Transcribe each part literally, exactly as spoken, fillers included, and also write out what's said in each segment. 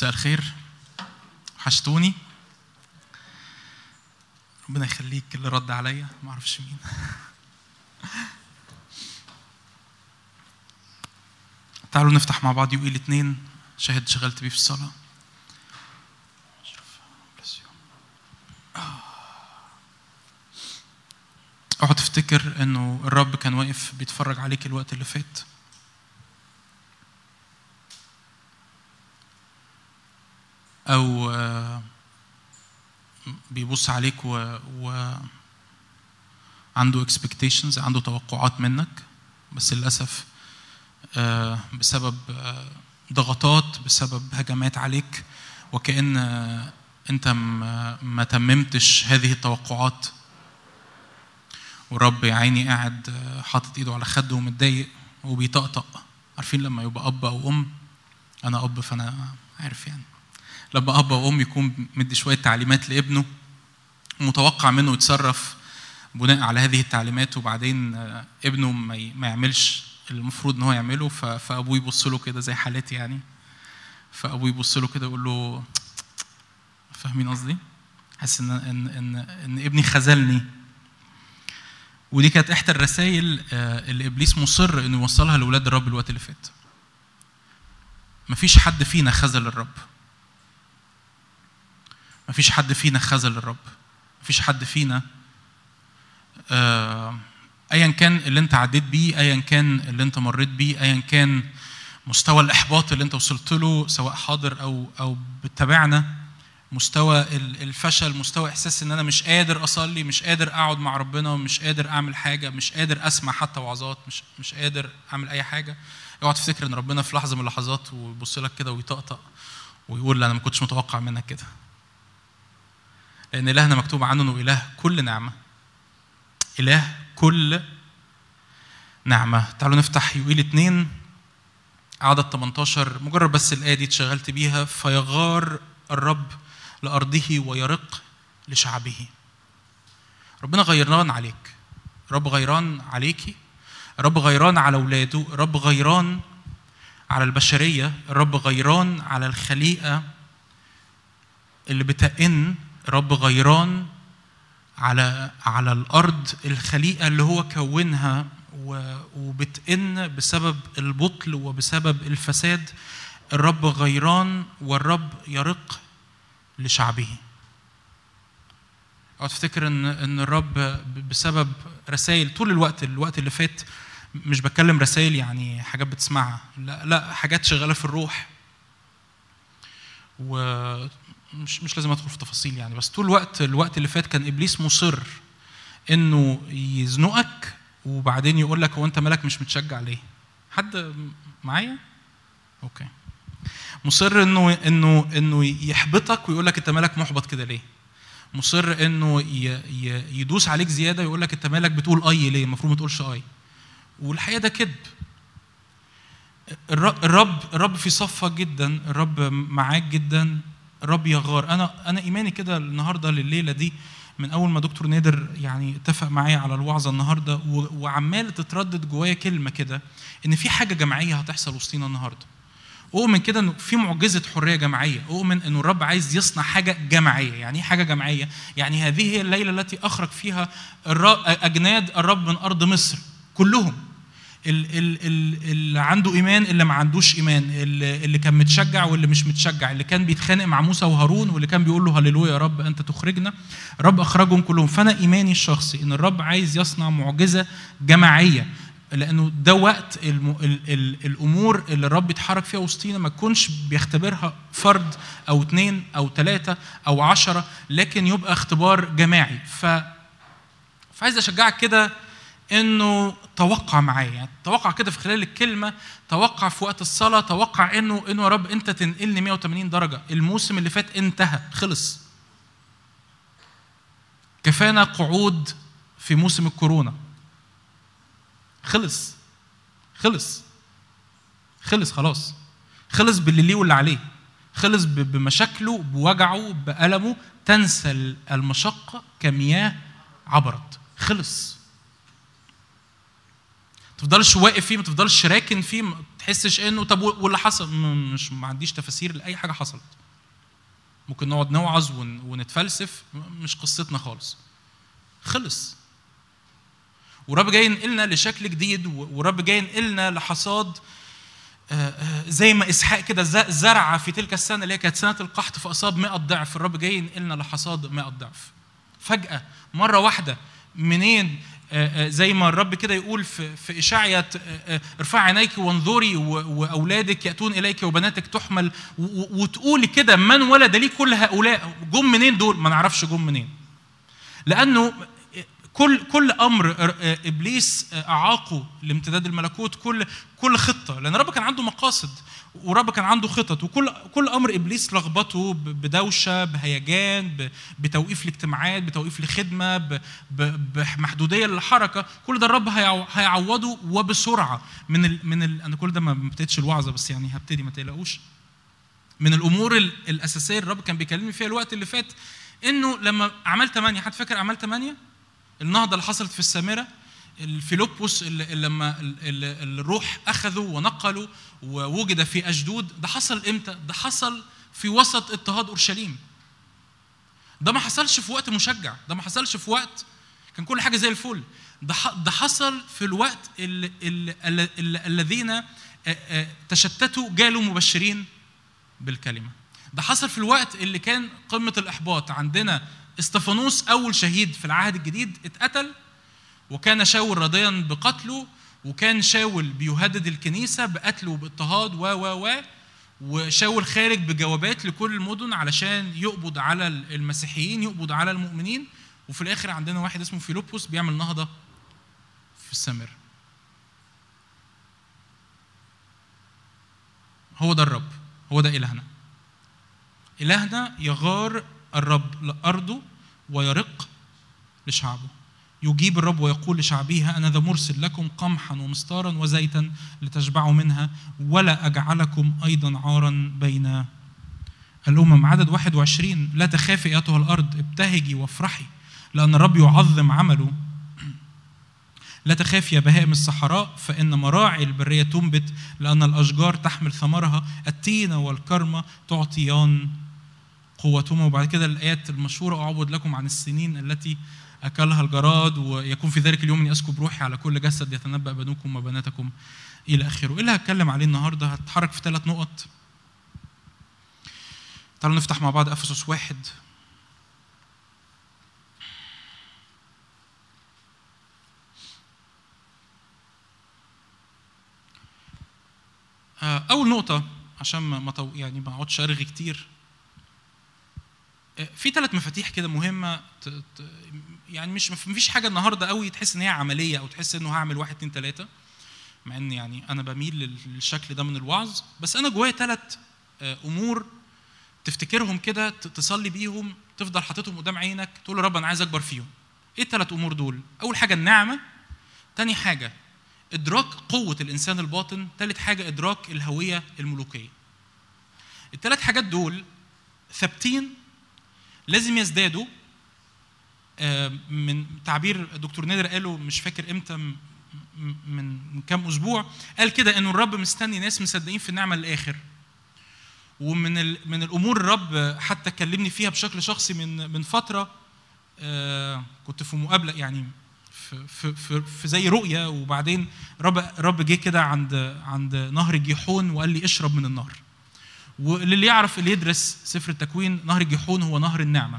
مساء الخير، وحشتوني. ربنا يخليك اللي رد عليا، ما اعرفش مين. تعالوا نفتح مع بعض يوئيل اتنين، شاهد شغلت بيه في الصلاة. اقعد تفتكر انه الرب كان واقف بيتفرج عليك الوقت اللي فات، او بيبص عليك و, و... عنده expectations، عنده توقعات منك، بس للأسف بسبب ضغطات، بسبب هجمات عليك، وكأن انت ما تممتش هذه التوقعات، والرب يا عيني قاعد حاطط ايده على خده ومتضايق وبيطقطق. عارفين لما يبقى اب او ام، انا اب فانا عارف يعني، لما اب او ام يكون مدي شويه تعليمات لابنه ومتوقع منه يتصرف بناء على هذه التعليمات، وبعدين ابنه ما يعملش المفروض ان هو يعمله، فابوه يبص له كده زي حالتي يعني، فابوه يبص له كده يقول له فاهمين قصدي؟ حاسس ان ان ان ان ابني خذلني. ودي كانت احدى الرسائل اللي ابليس مصر انه يوصلها لاولاد الرب الوقت اللي فات. مفيش حد فينا خذل الرب، مفيش حد فينا خذل الرب، مفيش حد فينا آه ايا كان اللي انت عديت بيه، ايا كان اللي انت مريت بيه، ايا كان مستوى الاحباط اللي انت وصلت له سواء حاضر او او بتتابعنا، مستوى الفشل، مستوى احساس ان انا مش قادر اصلي، مش قادر اقعد مع ربنا، مش قادر اعمل حاجه، مش قادر اسمع حتى وعظات، مش مش قادر اعمل اي حاجه. اوعى تفتكر ان ربنا في لحظه من اللحظات ويبص لك كده ويطقطق ويقول لا انا ما كنتش متوقع منك كده، لان الهنا مكتوب عنه انه اله كل نعمه، اله كل نعمه. تعالوا نفتح يوئيل اتنين عدد تمنتاشر، مجرد بس الايه دي اتشغلت بيها. فيغار الرب لارضه ويرق لشعبه. ربنا غيران عليك، رب غيران عليكي، رب غيران على اولاده، رب غيران على البشريه، الرب غيران على الخليقه اللي بتئن، رب غيران على على الارض، الخليقه اللي هو كونها وبتئن بسبب البطل وبسبب الفساد. الرب غيران والرب يرق لشعبه. او تفتكر ان ان الرب بسبب رسائل طول الوقت، الوقت اللي فات مش بتكلم رسائل يعني حاجات بتسمعها، لا لا، حاجات شغاله في الروح، ومش مش لازم ادخل في تفاصيل يعني، بس طول الوقت الوقت اللي فات كان ابليس مصر انه يزنقك، وبعدين يقول لك هو انت مالك مش متشجع ليه؟ حد معايا؟ اوكي. مصر انه انه انه يحبطك ويقول لك انت مالك محبط كده ليه؟ مصر انه يدوس عليك زياده ويقول لك انت مالك بتقول اي ليه؟ المفروض ما تقولش اي. والحقيقه ده كذب. الرب الرب في صفك جدا، الرب معاك جدا، الرب يغار. انا انا ايماني كده النهارده لليله دي، من اول ما دكتور نادر يعني اتفق معايا على الوعظه النهارده، وعمال تتردد جوايا كلمه كده ان في حاجه جماعيه هتحصل وسطينا النهارده. اؤمن كده انه في معجزه حريه جماعيه، اؤمن انه الرب عايز يصنع حاجه جماعيه. يعني ايه حاجه جماعيه؟ يعني هذه هي الليله التي اخرج فيها اجناد الرب من ارض مصر كلهم، اللي عنده ايمان، اللي ما عندوش ايمان، اللي كان متشجع واللي مش متشجع، اللي كان بيتخانق مع موسى وهارون واللي كان بيقول له هللويا يا رب انت تخرجنا. الرب اخرجهم كلهم. فانا ايماني الشخصي ان الرب عايز يصنع معجزه جماعيه، لانه ده وقت الم... ال... ال... الامور اللي الرب يتحرك فيها وسطينا ما تكونش بيختبرها فرد او اثنين او ثلاثه او عشرة، لكن يبقى اختبار جماعي. ف فعايز اشجعك كده انه توقع معايا، يعني توقع كده في خلال الكلمه، توقع في وقت الصلاه، توقع انه انه يا رب انت تنقلني مية وتمانين درجه. الموسم اللي فات انتهى، خلص. كفانا قعود في موسم الكورونا، خلص خلص خلص خلاص، خلص باللي ليه واللي عليه، خلص بمشاكله، بوجعه، بألمه. تنسى المشقة كمياه عبرت، خلص. تفضلش واقف فيه، ما تفضلش راكن فيه، ما تحسش انه طب واللي حصل، مش ما عنديش تفاسير لاي حاجه حصلت. ممكن نقعد نوعظ ونتفلسف، مش قصتنا خالص. خلص. ورب جاي ينقلنا لشكل جديد، ورب جاي ينقلنا لحصاد زي ما اسحاق كده زرع في تلك السنه اللي هي كانت سنه القحط فاصاب مئة ضعف. الرب جاي ينقلنا لحصاد مئة ضعف. فجاه مره واحده منين؟ زي ما الرب كده يقول في في اشعياء ارفع عينيك وانظري واولادك ياتون اليك وبناتك تحمل، وتقولي كده من ولد لي كل هؤلاء؟ جم منين دول؟ ما نعرفش جم منين، لانه كل كل امر ابليس اعاقه لامتداد الملكوت، كل كل خطه، لان الرب كان عنده مقاصد ورب كان عنده خطط، وكل كل امر ابليس لخبطه بدوشه، بهيجان، بتوقيف الاجتماعات، بتوقيف الخدمه، بمحدوديه للحركه. كل ده الرب هيعوضه وبسرعه. من ال من ال انا كل ده ما ابتديتش الوعظه، بس يعني هبتدي، ما تقلقوش. من الامور الاساسيه الرب كان بيكلمني فيها الوقت اللي فات، انه لما اعمال ثمانية، حد فاكر اعمال ثمانية؟ النهضه اللي حصلت في السامره، الفيلبس اللي لما الروح اخذه ونقله ووجد في اشدود، ده حصل امتى؟ ده حصل في وسط اضطهاد اورشليم. ده ما حصلش في وقت مشجع، ده ما حصلش في وقت كان كل حاجه زي الفل. ده ده حصل في الوقت الذين تشتتوا جالوا مبشرين بالكلمه. ده حصل في الوقت اللي كان قمه الاحباط. عندنا استفانوس اول شهيد في العهد الجديد اتقتل، وكان شاول راضيا بقتله، وكان شاول بيهدد الكنيسه بقتله وباضطهاد و و و وشاول خارج بجوابات لكل المدن علشان يقبض على المسيحيين، يقبض على المؤمنين. وفي الاخر عندنا واحد اسمه فيلبس بيعمل نهضه في السامره. هو ده الرب، هو ده إلهنا. إلهنا يغار الرب لأرضه ويرق لشعبه. يجيب الرب ويقول لشعبه أنا ذا مرسل لكم قمحا ومستارا وزيتا لتشبعوا منها، ولا أجعلكم أيضا عارا بين الأمم. عدد واحد وعشرين، لا تخافي أيتها الأرض، ابتهجي وافرحي لأن الرب يعظم عمله. لا تخافي يا بهائم الصحراء، فإن مراعي البرية تنبت، لأن الأشجار تحمل ثمرها، التين والكرمة تعطيان قوتهما. وبعد كده الآيات المشهورة، أعبد لكم عن السنين التي أكلها الجراد، ويكون في ذلك اليوم أني أسكب روحي على كل جسد، يتنبأ بنوكم وبناتكم إلى آخره. إيه اللي هتكلم عليه النهاردة؟ هتحرك في ثلاث نقط. تعالوا نفتح مع بعض أفسس واحد. أول نقطة عشان ما يعني ما اقعدش ارغي كتير، في ثلاث مفاتيح كده مهمة، يعني مش مفيش حاجة النهاردة قوي تحس إن هي عملية أو تحس إنه هعمل واحد اتنين تلاتة، مع إن يعني أنا بميل للشكل ده من الوعظ، بس أنا جوايا ثلاث أمور تفتكرهم كده، تصلي بيهم، تفضل حاططهم قدام عينك، تقول يا رب أنا عايز أكبر فيهم. إيه الثلاث أمور دول؟ أول حاجة النعمة، تاني حاجة إدراك قوة الإنسان الباطن، ثالث حاجة إدراك الهوية الملوكية. الثلاث حاجات دول ثابتين، لازم يزدادوا. من تعبير دكتور نادر قاله مش فاكر امتى، من كام أسبوع، قال كده إنه الرب مستني ناس مصدقين في النعمة للآخر. ومن من الأمور الرب حتى كلمني فيها بشكل شخصي من من فترة، كنت في مقابلة يعني في في في زي رؤية، وبعدين رب رب جه كده عند عند نهر الجيحون وقال لي اشرب من النهر. واللي يعرف اللي يدرس سفر التكوين، نهر الجيحون هو نهر النعمة.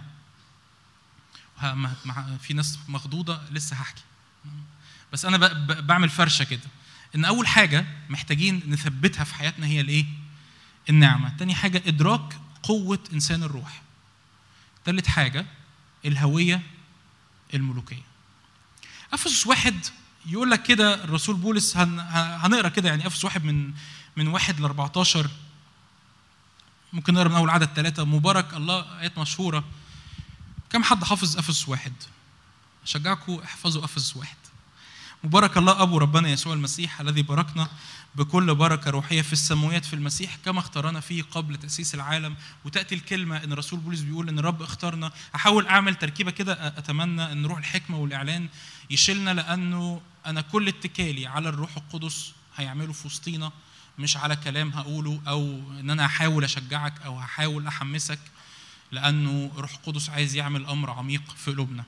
في ناس مخضوضة لسه هحكي، بس أنا بعمل فرشة كده إن أول حاجة محتاجين نثبتها في حياتنا هي الإيه؟ النعمة. تاني حاجة إدراك قوة إنسان الروح. تالت حاجة الهوية الملوكية. أفسس واحد يقول لك كده الرسول بولس، هنقرأ كده يعني أفسس واحد من من واحد لأربعتاشر، ممكن نقرأ من أول عدد ثلاثة. مبارك الله، آيات مشهورة. كم حد حافظ أفسس واحد؟ أشجعكم احفظوا أفسس واحد. مبارك الله أبو ربنا يسوع المسيح الذي باركنا بكل بركة روحية في السماوات في المسيح كما اختارنا فيه قبل تأسيس العالم. وتأتي الكلمة إن الرسول بولس بيقول إن الرب اختارنا. أحاول أعمل تركيبة كده، أتمنى إن روح الحكمة والإعلان يشيلنا، لأنه أنا كل اتكالي على الروح القدس هيعمله في وسطينا، مش على كلام هقوله أو إن أنا هحاول أشجعك أو هحاول أحمسك، لأنه روح القدس عايز يعمل أمر عميق في قلوبنا،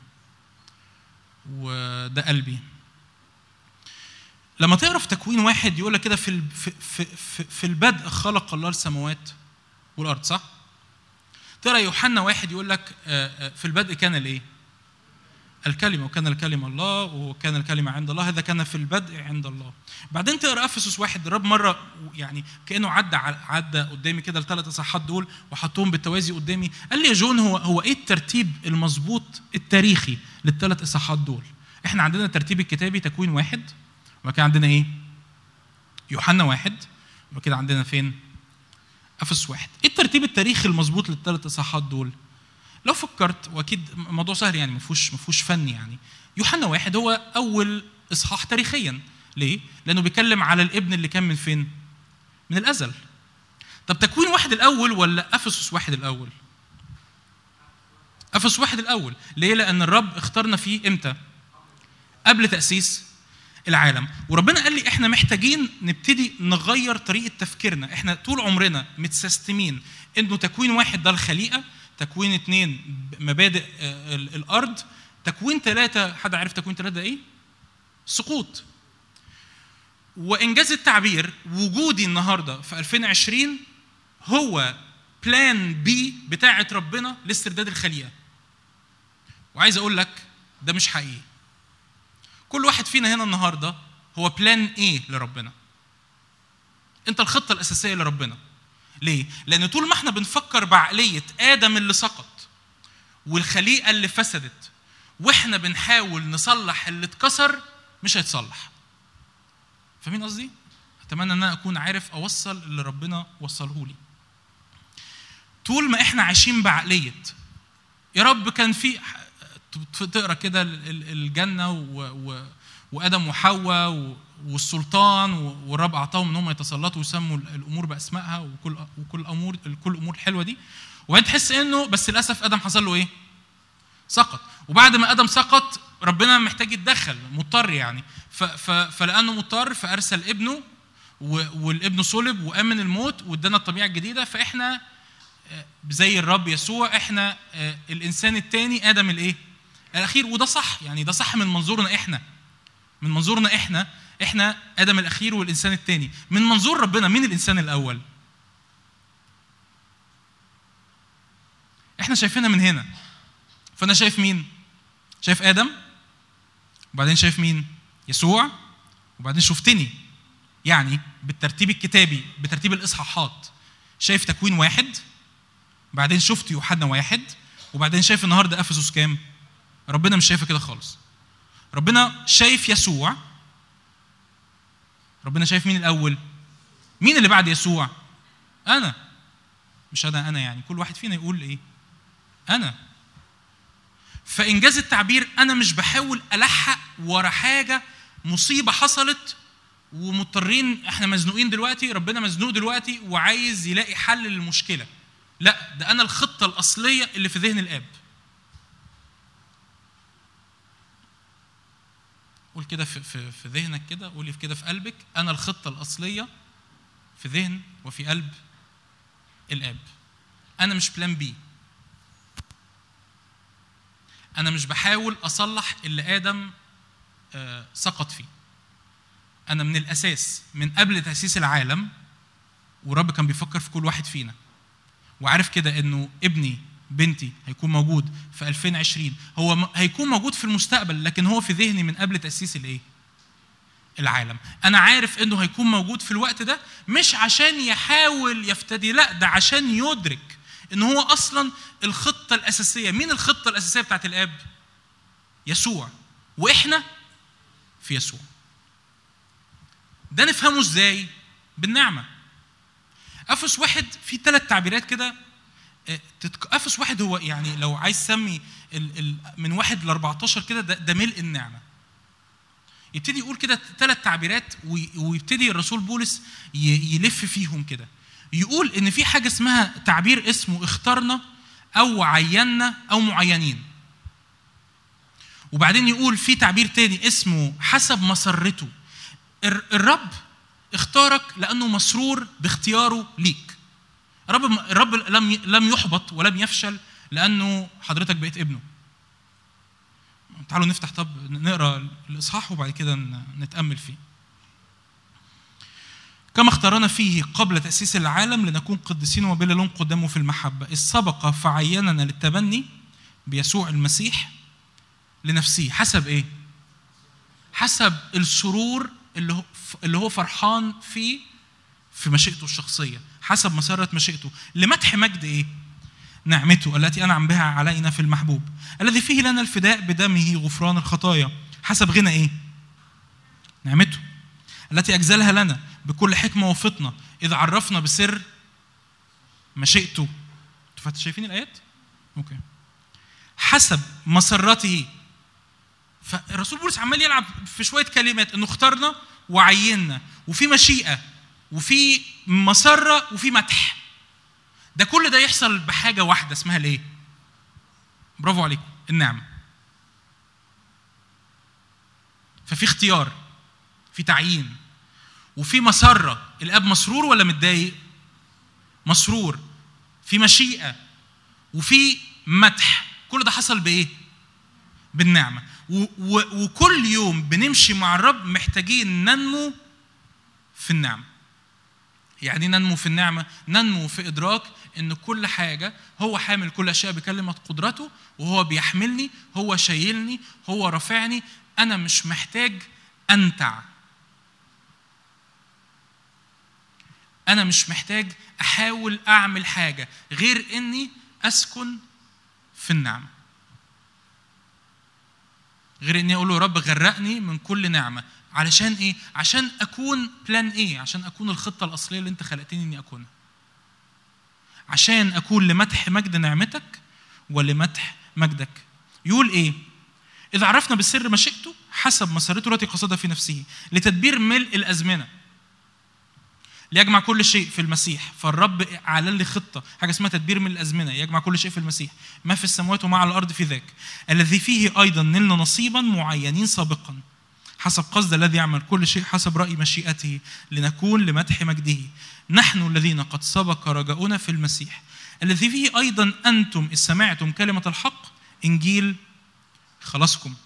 وده قلبي. لما تقرا في تكوين واحد يقول لك كده في في في في البدء خلق الله السماوات والارض، صح؟ تقرا يوحنا واحد يقول لك في البدء كان الايه؟ الكلمه، وكان الكلمه الله، وكان الكلمه عند الله، هذا كان في البدء عند الله. بعدين تقرا افسس واحد، الرب مره يعني كانه عدى عدى قدامي كده الثلاث اصحاحات دول وحطهم بالتوازي قدامي، قال لي يا جون هو هو ايه الترتيب المظبوط التاريخي للثلاث اصحاحات دول؟ احنا عندنا الترتيب الكتابي تكوين واحد، وكان عندنا ايه؟ يوحنا واحد، وكده عندنا فين؟ افسس واحد. ايه الترتيب التاريخي المظبوط للثلاث اصحاحات دول؟ لو فكرت، واكيد الموضوع سهل يعني، ما فيهوش ما فيهوش فن يعني. يوحنا واحد هو اول اصحاح تاريخيا، ليه؟ لانه بيتكلم على الابن اللي كان من فين؟ من الازل. طب تكوين واحد الاول ولا افسس واحد الاول؟ افسس واحد الاول. ليه؟ لان الرب اختارنا فيه امتى؟ قبل تاسيس العالم. وربنا قال لي احنا محتاجين نبتدي نغير طريقه تفكيرنا. احنا طول عمرنا متسيستمين انه تكوين واحد ده الخليقه، تكوين اثنين مبادئ الارض، تكوين ثلاثه، حد عارف تكوين ثلاثه ايه؟ سقوط. وانجاز التعبير وجودي النهارده في ألفين وعشرين هو بلان بي بتاعه ربنا لاسترداد الخليقه. وعايز اقول لك ده مش حقيقي. كل واحد فينا هنا النهارده هو بلان ايه لربنا. انت الخطه الاساسيه لربنا. ليه؟ لان طول ما احنا بنفكر بعقليه ادم اللي سقط والخليقه اللي فسدت واحنا بنحاول نصلح اللي اتكسر، مش هيتصلح. فاهمين قصدي؟ اتمنى ان انا اكون عارف اوصل اللي ربنا وصله لي. طول ما احنا عايشين بعقليه يا رب كان في، تقرا كده الجنه وادم وحواء والسلطان والرب اعطاهم ان هم يتسلطوا ويسموا الامور باسمائها وكل وكل الامور كل الامور الحلوه دي، وبعدين تحس انه بس للاسف ادم حصل له ايه؟ سقط. وبعد ما ادم سقط ربنا محتاج يتدخل، مضطر يعني، فلانه مضطر فارسل ابنه، والابن صلب وامن الموت وادانا الطبيعه الجديده. فاحنا زي الرب يسوع احنا الانسان الثاني ادم الايه؟ الاخير. وده صح يعني، ده صح من منظورنا احنا، من منظورنا احنا احنا ادم الاخير والانسان الثاني. من منظور ربنا مين الانسان الاول؟ احنا شايفينها من هنا. فانا شايف مين؟ شايف ادم، وبعدين شايف مين؟ يسوع، وبعدين شفتني. يعني بالترتيب الكتابي بترتيب الاصحاحات شايف تكوين واحد، بعدين شفت يوحنا واحد، وبعدين شايف النهارده افسس كام؟ ربنا مش شايفه كده خالص. ربنا شايف يسوع. ربنا شايف مين الاول؟ مين اللي بعد يسوع؟ انا. مش انا انا يعني كل واحد فينا يقول ايه؟ انا. فانجاز التعبير انا مش بحاول الحق ورا حاجه مصيبه حصلت ومضطرين، احنا مزنوقين دلوقتي، ربنا مزنوق دلوقتي وعايز يلاقي حل للمشكله. لا، ده انا الخطه الاصليه اللي في ذهن الاب. قول كده في في في ذهنك كده، قولي كده في قلبك، انا الخطه الاصليه في ذهن وفي قلب الاب. انا مش بلان بي. انا مش بحاول اصلح اللي ادم آه سقط فيه. انا من الاساس من قبل تاسيس العالم ورب كان بيفكر في كل واحد فينا، وعارف كده انه ابني بنتي هيكون موجود في ألفين وعشرين، هو هيكون موجود في المستقبل، لكن هو في ذهني من قبل تاسيس الايه؟ العالم. انا عارف انه هيكون موجود في الوقت ده، مش عشان يحاول يفتدي، لا، ده عشان يدرك ان هو اصلا الخطه الاساسيه. مين الخطه الاساسيه بتاعت الاب؟ يسوع. واحنا في يسوع. ده نفهمه ازاي؟ بالنعمه. افس واحد في ثلاث تعبيرات كده. افس واحد هو يعني لو عايز تسمي من واحد ل أربعتاشر كده، ده, ده ملء النعمه. يبتدي يقول كده ثلاث تعبيرات ويبتدي الرسول بولس يلف فيهم كده. يقول ان في حاجه اسمها تعبير اسمه اخترنا او عينا او معينين. وبعدين يقول في تعبير تاني اسمه حسب مسرته. الرب اختارك لانه مسرور باختياره ليك. الرب الرب لم لم يحبط ولم يفشل لانه حضرتك بقيت ابنه. تعالوا نفتح طب نقرا الاصحاح وبعد كده نتامل فيه. كما اختارنا فيه قبل تأسيس العالم لنكون قديسين وبلا لوم قدامه في المحبة، إذ سبق فعيننا للتبني بيسوع المسيح لنفسه. حسب إيه؟ حسب السرور اللي هو اللي هو فرحان فيه في مشيئته الشخصية، حسب مسرة مشيئته، لمدح مجد إيه؟ نعمته التي أنعم بها علينا في المحبوب، الذي فيه لنا الفداء بدمه غفران الخطايا، حسب غنى إيه؟ نعمته التي أجزلها لنا بكل حكمة وفطنة، إذا عرفنا بسر مشيئته. انتوا شايفين الآيات؟ أوكي. حسب مسرته. فالرسول بولس عمال يلعب في شوية كلمات، إنه اختارنا وعيننا وفي مشيئة وفي مسرة وفي مدح. ده كل ده يحصل بحاجة واحدة اسمها الإيه؟ برافو عليكم، النعمة. ففي اختيار، في تعيين، وفي مسرة. الاب مسرور ولا متضايق؟ مسرور. في مشيئة وفي مدح. كل ده حصل بايه؟ بالنعمة. وكل يوم بنمشي مع الرب محتاجين ننمو في النعمة. يعني ننمو في النعمة، ننمو في إدراك إن كل حاجة هو حامل كل أشياء بكلمة قدرته، وهو بيحملني، هو شايلني، هو رافعني. أنا مش محتاج أنتع، أنا مش محتاج أحاول أعمل حاجة غير إني أسكن في النعمة، غير إني أقول له رب غرقني من كل نعمة. علشان إيه؟ عشان أكون بلان إيه؟ عشان أكون الخطة الأصلية اللي أنت خلقتني إني أكونها، عشان أكون لمدح مجد نعمتك ولمدح مجدك. يقول إيه؟ إذا عرفنا بالسر مشيئته حسب مسرته التي قصدها في نفسه لتدبير ملء الأزمنة ليجمع كل شيء في المسيح. فالرب أعلن لي خطة، حاجة اسمها تدبير من الأزمنة، يجمع كل شيء في المسيح، ما في السماوات وما على الأرض في ذاك، الذي فيه أيضا نلنا نصيبا معينين سابقا حسب قصد الذي يعمل كل شيء حسب رأي مشيئته لنكون لمدح مجده. نحن الذين قد سبق رجاؤنا في المسيح، الذي فيه أيضا أنتم إذ سمعتم كلمة الحق إنجيل خلاصكم،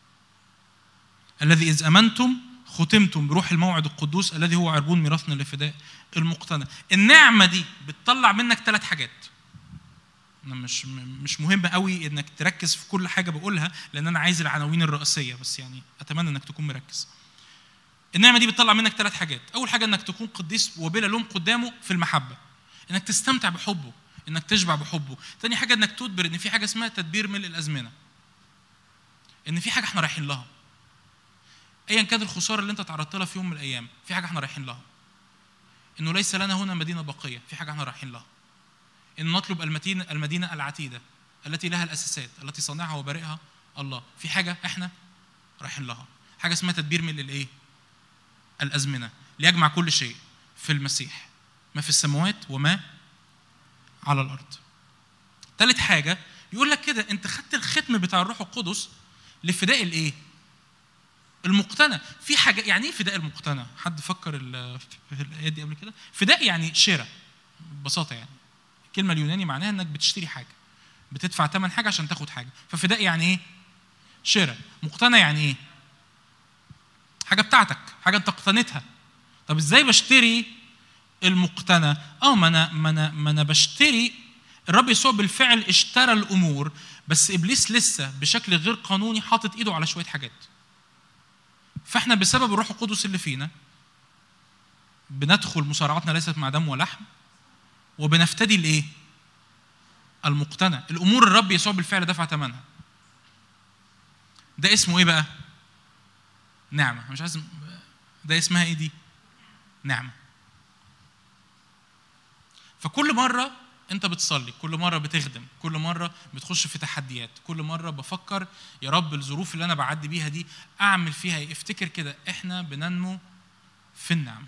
الذي إذ أمنتم ختمتم بروح الموعد القدوس الذي هو عربون ميراثنا للفداء المقتنع. النعمة دي بتطلع منك ثلاث حاجات. أنا مش مش مهم قوي إنك تركز في كل حاجة بقولها، لأن أنا عايز العناوين الرئيسية، بس يعني أتمنى إنك تكون مركز. النعمة دي بتطلع منك ثلاث حاجات. أول حاجة إنك تكون قديس وبلا لوم قدامه في المحبة، إنك تستمتع بحبه، إنك تشبع بحبه. تاني حاجة إنك تدبر إن في حاجة اسمها تدبير ملء الأزمنة، إن في حاجة إحنا رايحين لها. أيا كانت الخسارة اللي أنت تعرضت لها في يوم من الأيام، في حاجة إحنا رايحين لها. إنه ليس لنا هنا مدينة باقية، في حاجة إحنا رايحين لها. إن نطلب المدينة المدينة العتيدة التي لها الأساسات التي صنعها وبارئها الله، في حاجة إحنا رايحين لها. حاجة اسمها تدبير ملء الإيه؟ الأزمنة ليجمع كل شيء في المسيح، ما في السماوات وما على الأرض. ثالث حاجة يقول لك كده أنت خدت الختم بتاع الروح القدس لفداء الإيه؟ المقتنع. في حاجة يعني إيه فداء المقتنع؟ حد فكر في الآيات دي قبل كده؟ فداء يعني شراء ببساطة. يعني الكلمة اليوناني معناها إنك بتشتري حاجة، بتدفع ثمن حاجة عشان تاخد حاجة. ففداء يعني إيه؟ شراء. مقتنع يعني إيه؟ حاجة بتاعتك، حاجة أنت اقتنيتها. طب إزاي بشتري المقتنع؟ آه ما أنا ما أنا ما أنا بشتري. الرب يسوع بالفعل اشترى الأمور، بس إبليس لسه بشكل غير قانوني حاطط إيده على شوية حاجات. فإحنا بسبب الروح القدس اللي فينا بندخل مصارعتنا ليست مع دم ولحم، وبنفتدي الإيه؟ المقتنع. الأمور الرب يسوع بالفعل دفع ثمنها. ده اسمه إيه بقى؟ نعمة. مش عايز، ده اسمها إيه دي؟ نعمة. فكل مرة انت بتصلي، كل مره بتخدم، كل مره بتخش في تحديات، كل مره بفكر يا رب الظروف اللي انا بعدي بيها دي اعمل فيها ايه. افتكر كده احنا بننمو في النعمه.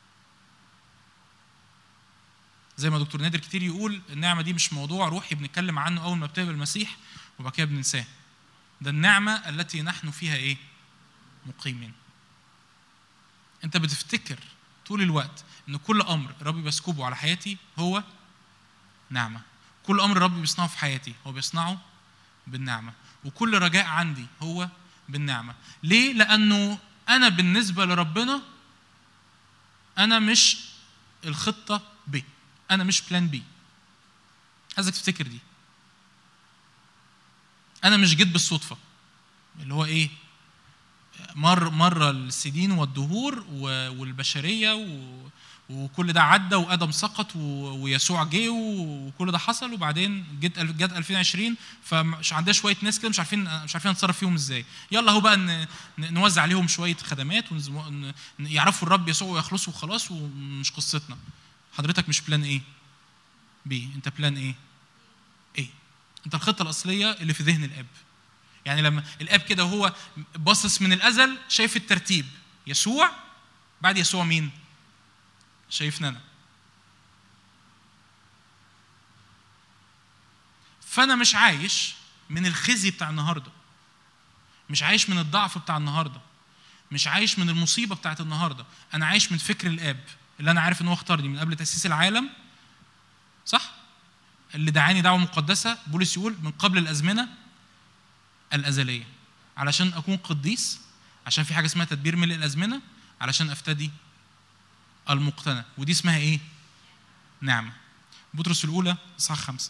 زي ما دكتور نادر كتير يقول، النعمه دي مش موضوع روحي بنتكلم عنه اول ما بتقبل المسيح وبعد كده بننساه. ده النعمه التي نحن فيها ايه؟ مقيمين. انت بتفتكر طول الوقت ان كل امر ربي بيسكبه على حياتي هو نعمه. كل امر ربي بيصنعه في حياتي هو بيصنعه بالنعمه، وكل رجاء عندي هو بالنعمه. ليه؟ لانه انا بالنسبه لربنا انا مش الخطه ب، انا مش بلان بي. عايزك تفتكر دي. انا مش جيت بالصدفه اللي هو ايه، مر مر السنين والدهور والبشريه وكل ده عدى وادم سقط ويسوع جه وكل ده حصل، وبعدين جت جت ألفين وعشرين فمش عندنا شويه ناس كده مش عارفين مش عارفين نتصرف فيهم ازاي. يلا هو بقى نوزع عليهم شويه خدمات ويعرفوا الرب يسوع ويخلصوا وخلاص، ومش قصتنا. حضرتك مش بلان ايه بي، انت بلان ايه ايه. انت الخطه الاصليه اللي في ذهن الاب. يعني لما الاب كده وهو باصص من الازل شايف الترتيب، يسوع بعد يسوع مين؟ شايفنا انا. فانا مش عايش من الخزي بتاع النهارده، مش عايش من الضعف بتاع النهارده، مش عايش من المصيبه بتاعت النهارده. انا عايش من فكر الاب اللي انا عارف ان هو اختارني من قبل تاسيس العالم، صح؟ اللي دعاني دعوه مقدسه، بولس يقول من قبل الازمنه الازليه، علشان اكون قديس، عشان في حاجه اسمها تدبير ملء الازمنه، علشان افتدي المقتنى. ودي اسمها ايه؟ نعمه. بطرس الاولى اصحاح خمسة.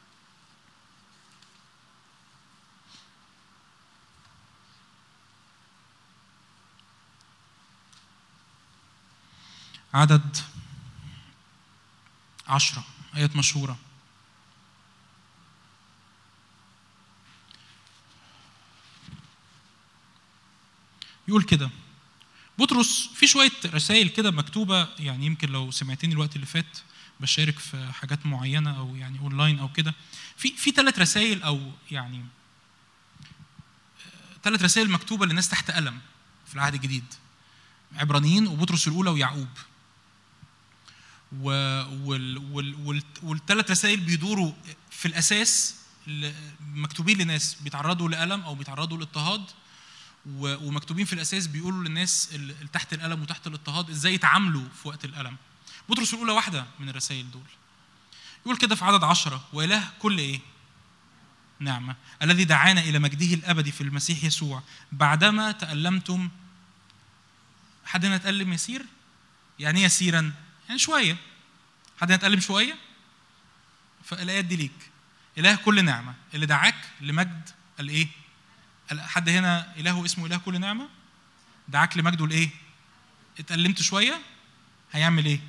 عدد عشرة، آيات مشهورة. يقول كده بطرس في شوية رسائل كده مكتوبة، يعني يمكن لو سمعتني الوقت اللي فات بشارك في حاجات معينة أو يعني أونلاين أو كده، في في ثلاث رسائل أو يعني ثلاث رسائل مكتوبة للناس تحت ألم في العهد الجديد: عبرانيين وبطرس الأولى ويعقوب. والثلاث رسائل بيدوروا في الأساس مكتوبين لناس بيتعرضوا لألم أو بيتعرضوا لاضطهاد، ومكتوبين في الأساس بيقولوا للناس اللي تحت الألم وتحت الاضطهاد إزاي يتعاملوا في وقت الألم. بطرس الأولى واحدة من الرسائل دول. يقول كده في عدد عشرة: وإله كل إيه؟ نعمة، الذي دعانا إلى مجده الأبدي في المسيح يسوع بعدما تألمتم. حد هنا تألم يسير؟ يعني يسيرا يعني شوية. حد هنا تألم شوية؟ فالآيات دي ليك. إله كل نعمة اللي دعاك لمجد الإيه؟ حد هنا إله اسمه إله كل نعمة دعاك لمجده الإيه؟ اتألمت شوية هيعمل إيه؟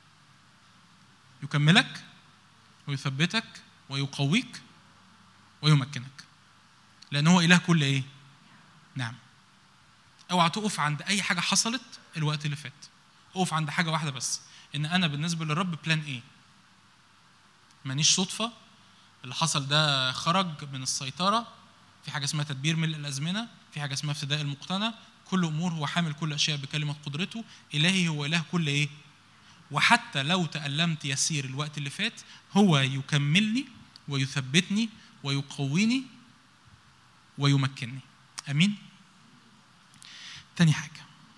يكملك ويثبتك ويقويك ويمكنك، لأنه هو إله كل إيه؟ نعم. اوعى تقف عند أي حاجة حصلت الوقت اللي فات، اقف عند حاجة واحدة بس، إن أنا بالنسبة للرب بلان إيه؟ مانيش صدفة، اللي حصل ده خرج من السيطرة، في حاجة اسمها تدبير ملء الأزمنة، في حاجة اسمها افتداء المقتنى، كل أمور هو حامل كل أشياء بكلمة قدرته. إلهي هو إله كل إيه؟ وحتى لو تألمت يسير الوقت اللي فات هو يكملني ويثبتني ويقويني ويمكنني. أمين؟ تاني حاجة،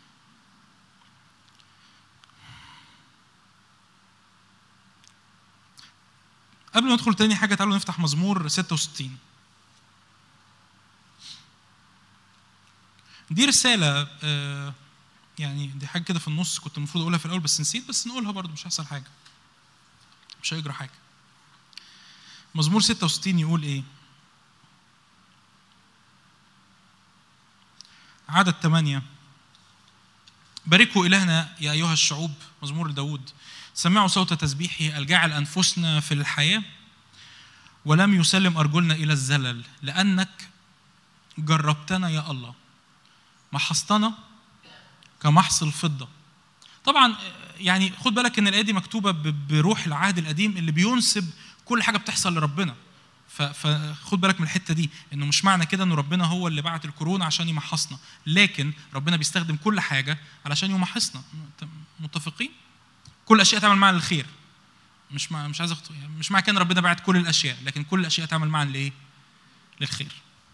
قبل ما ندخل تاني حاجة تعالوا نفتح مزمور ستة وستين. دي رسالة آه يعني دي حاجة كده في النص كنت المفروض أقولها في الأول بس نسيت، بس نقولها برضو مش هيحصل حاجة، مش هيجرى حاجة. مزمور ستة وستين يقول إيه؟ عدد ثمانية: باركوا إلهنا يا أيها الشعوب. مزمور لداود: سمعوا صوت تسبيحه الجعل أنفسنا في الحياة ولم يسلم أرجلنا إلى الزلل، لأنك جربتنا يا الله محصتنا كمحص الفضة. طبعا يعني خد بالك ان الايه دي مكتوبه بروح العهد القديم اللي بينسب كل حاجه بتحصل لربنا. فخد بالك من الحته دي، انه مش معنى كده انه ربنا هو اللي بعت الكورونا عشان يمحصنا، لكن ربنا بيستخدم كل حاجه علشان يمحصنا. متفقين؟ كل الاشياء تعمل معنا للخير. مش مع مش عايز أخط... مش معنى كده ربنا بعت كل الاشياء، لكن كل الاشياء تعمل معنا لايه؟ للخير.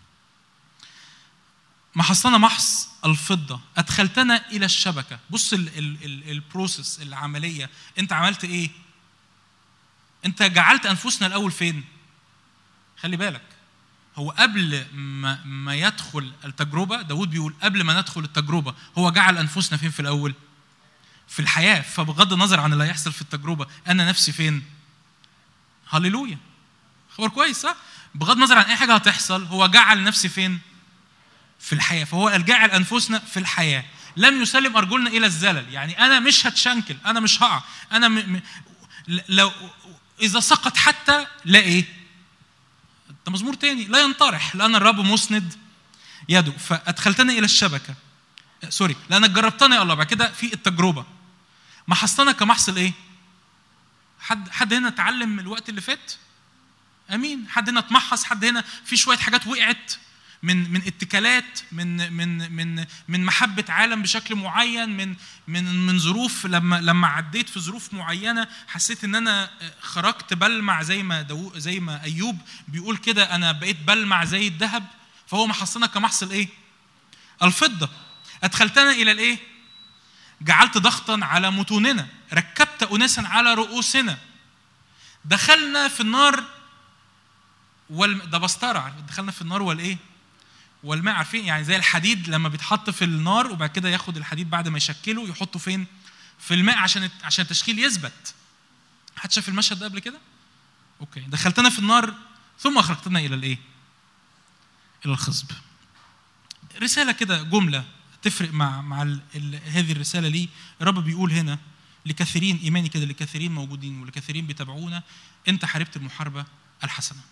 محصنا محص الفضه، ادخلتنا الى الشبكه. بص البروسيس العمليه، انت عملت ايه؟ انت جعلت انفسنا الاول فين؟ خلي بالك، هو قبل ما, ما يدخل التجربه، داود بيقول قبل ما ندخل التجربه هو جعل انفسنا فين في الاول؟ في الحياه. فبغض النظر عن اللي هيحصل في التجربه انا نفسي فين؟ هللويا، خبر كويس صح؟ بغض النظر عن اي حاجه هتحصل هو جعل نفسي فين؟ في الحياه. فهو قال جعل انفسنا في الحياه، لم يسلم ارجلنا الى الزلل. يعني انا مش هتشنكل، انا مش هقع، انا م... م... لو اذا سقط حتى لا ايه؟ ده مزمور تاني، لا ينطرح لان الرب مسند يده. فادخلتنا الى الشبكه، سوري، لانك جربتنا يا الله. بعد كده في التجربه، محصتنا كمحصل ايه؟ حد حد هنا اتعلم من الوقت اللي فات؟ امين. حد هنا اتمحص؟ حد هنا في شويه حاجات وقعت من من اتكالات، من من من من محبه عالم بشكل معين، من من من ظروف، لما لما عديت في ظروف معينه حسيت ان انا خرجت بلمع، زي ما داو زي ما ايوب بيقول كده، انا بقيت بلمع زي الذهب. فهو محصنا كمحصل ايه؟ الفضه. ادخلتنا الى الايه؟ جعلت ضغطا على متوننا، ركبت اناسا على رؤوسنا. دخلنا في النار وال... ده بسترع، دخلنا في النار والايه؟ والماء. عارفين يعني زي الحديد لما بيتحط في النار وبعد كده ياخد الحديد بعد ما يشكله يحطه فين؟ في الماء عشان عشان التشكيل يثبت. حد شاف المشهد ده قبل كده؟ اوكي. دخلتنا في النار ثم اخرجتنا الى الايه؟ الى الخصب. رساله كده، جمله تفرق مع مع ال ال هذه الرساله. ليه الرب بيقول هنا لكثيرين، ايماني كده، لكثيرين موجودين ولكثيرين بيتابعونا، انت حاربت المحاربه الحسنه،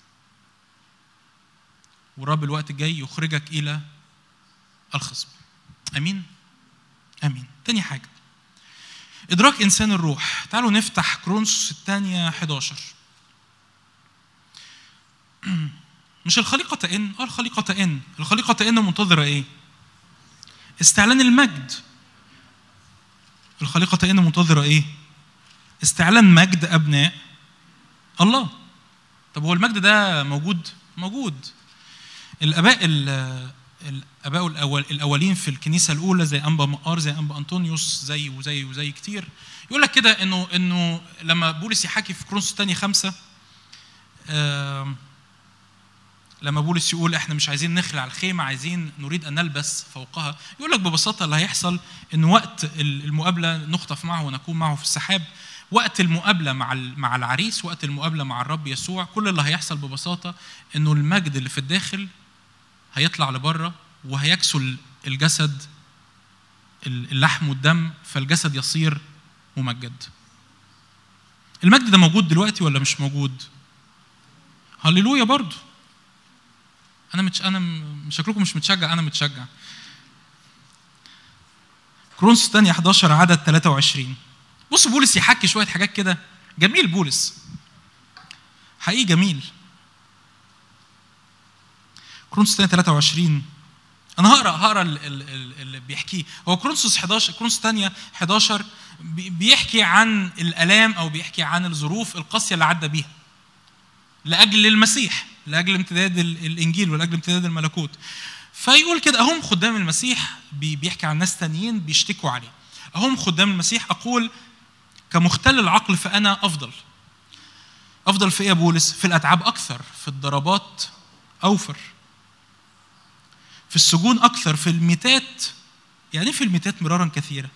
والرب الوقت الجاي يخرجك الى الخصب. امين امين. تاني حاجه، ادراك انسان الروح. تعالوا نفتح كرونس الثانيه احد عشر. مش الخليقه تئن، اه الخليقه تئن. الخليقه تئن منتظره ايه؟ استعلان المجد. الخليقه تئن منتظره ايه؟ استعلان مجد ابناء الله. طب هو المجد ده موجود؟ موجود. الاباء الاباء الاول الاولين في الكنيسه الاولى زي انبا مقار، زي انبا انطونيوس، زي وزي وزي كتير، يقول لك كده انه انه لما بولس يحكي في كورنثوس الثانيه خمسة، آه لما بولس يقول احنا مش عايزين نخلع الخيمه، عايزين نريد ان نلبس فوقها، يقول لك ببساطه اللي هيحصل ان وقت المقابله نخطف معه ونكون معه في السحاب. وقت المقابله مع مع العريس، وقت المقابله مع الرب يسوع، كل اللي هيحصل ببساطه انه المجد اللي في الداخل هيطلع لبره وهيكسل الجسد اللحم والدم، فالجسد يصير ممجد. المجد ده موجود دلوقتي ولا مش موجود؟ هللويا. برضو انا مش انا مش شكلكم مش متشجع، انا متشجع. كورنثوس الثانيه احد عشر عدد ثلاثة وعشرين. بص بولس يحكي شويه حاجات كده، جميل بولس حقيقي جميل. كورنثوس الثانيه ثلاثة وعشرين، انا هقرا هقرا اللي بيحكيه. هو كورنثوس احد عشر، كورنثوس الثانيه احد عشر بيحكي عن الالام او بيحكي عن الظروف القاسيه اللي عدى بيها لاجل المسيح، لاجل امتداد الانجيل ولاجل امتداد الملكوت. فيقول كده، اهم خدام المسيح، بيحكي عن ناس تانيين بيشتكوا عليه. اهم خدام المسيح اقول كمختل العقل فانا افضل. افضل في ايه يا بولس؟ في الاتعاب اكثر، في الضربات اوفر، في السجون اكثر، في الميتات. يعني في الميتات مرارا كثيرا،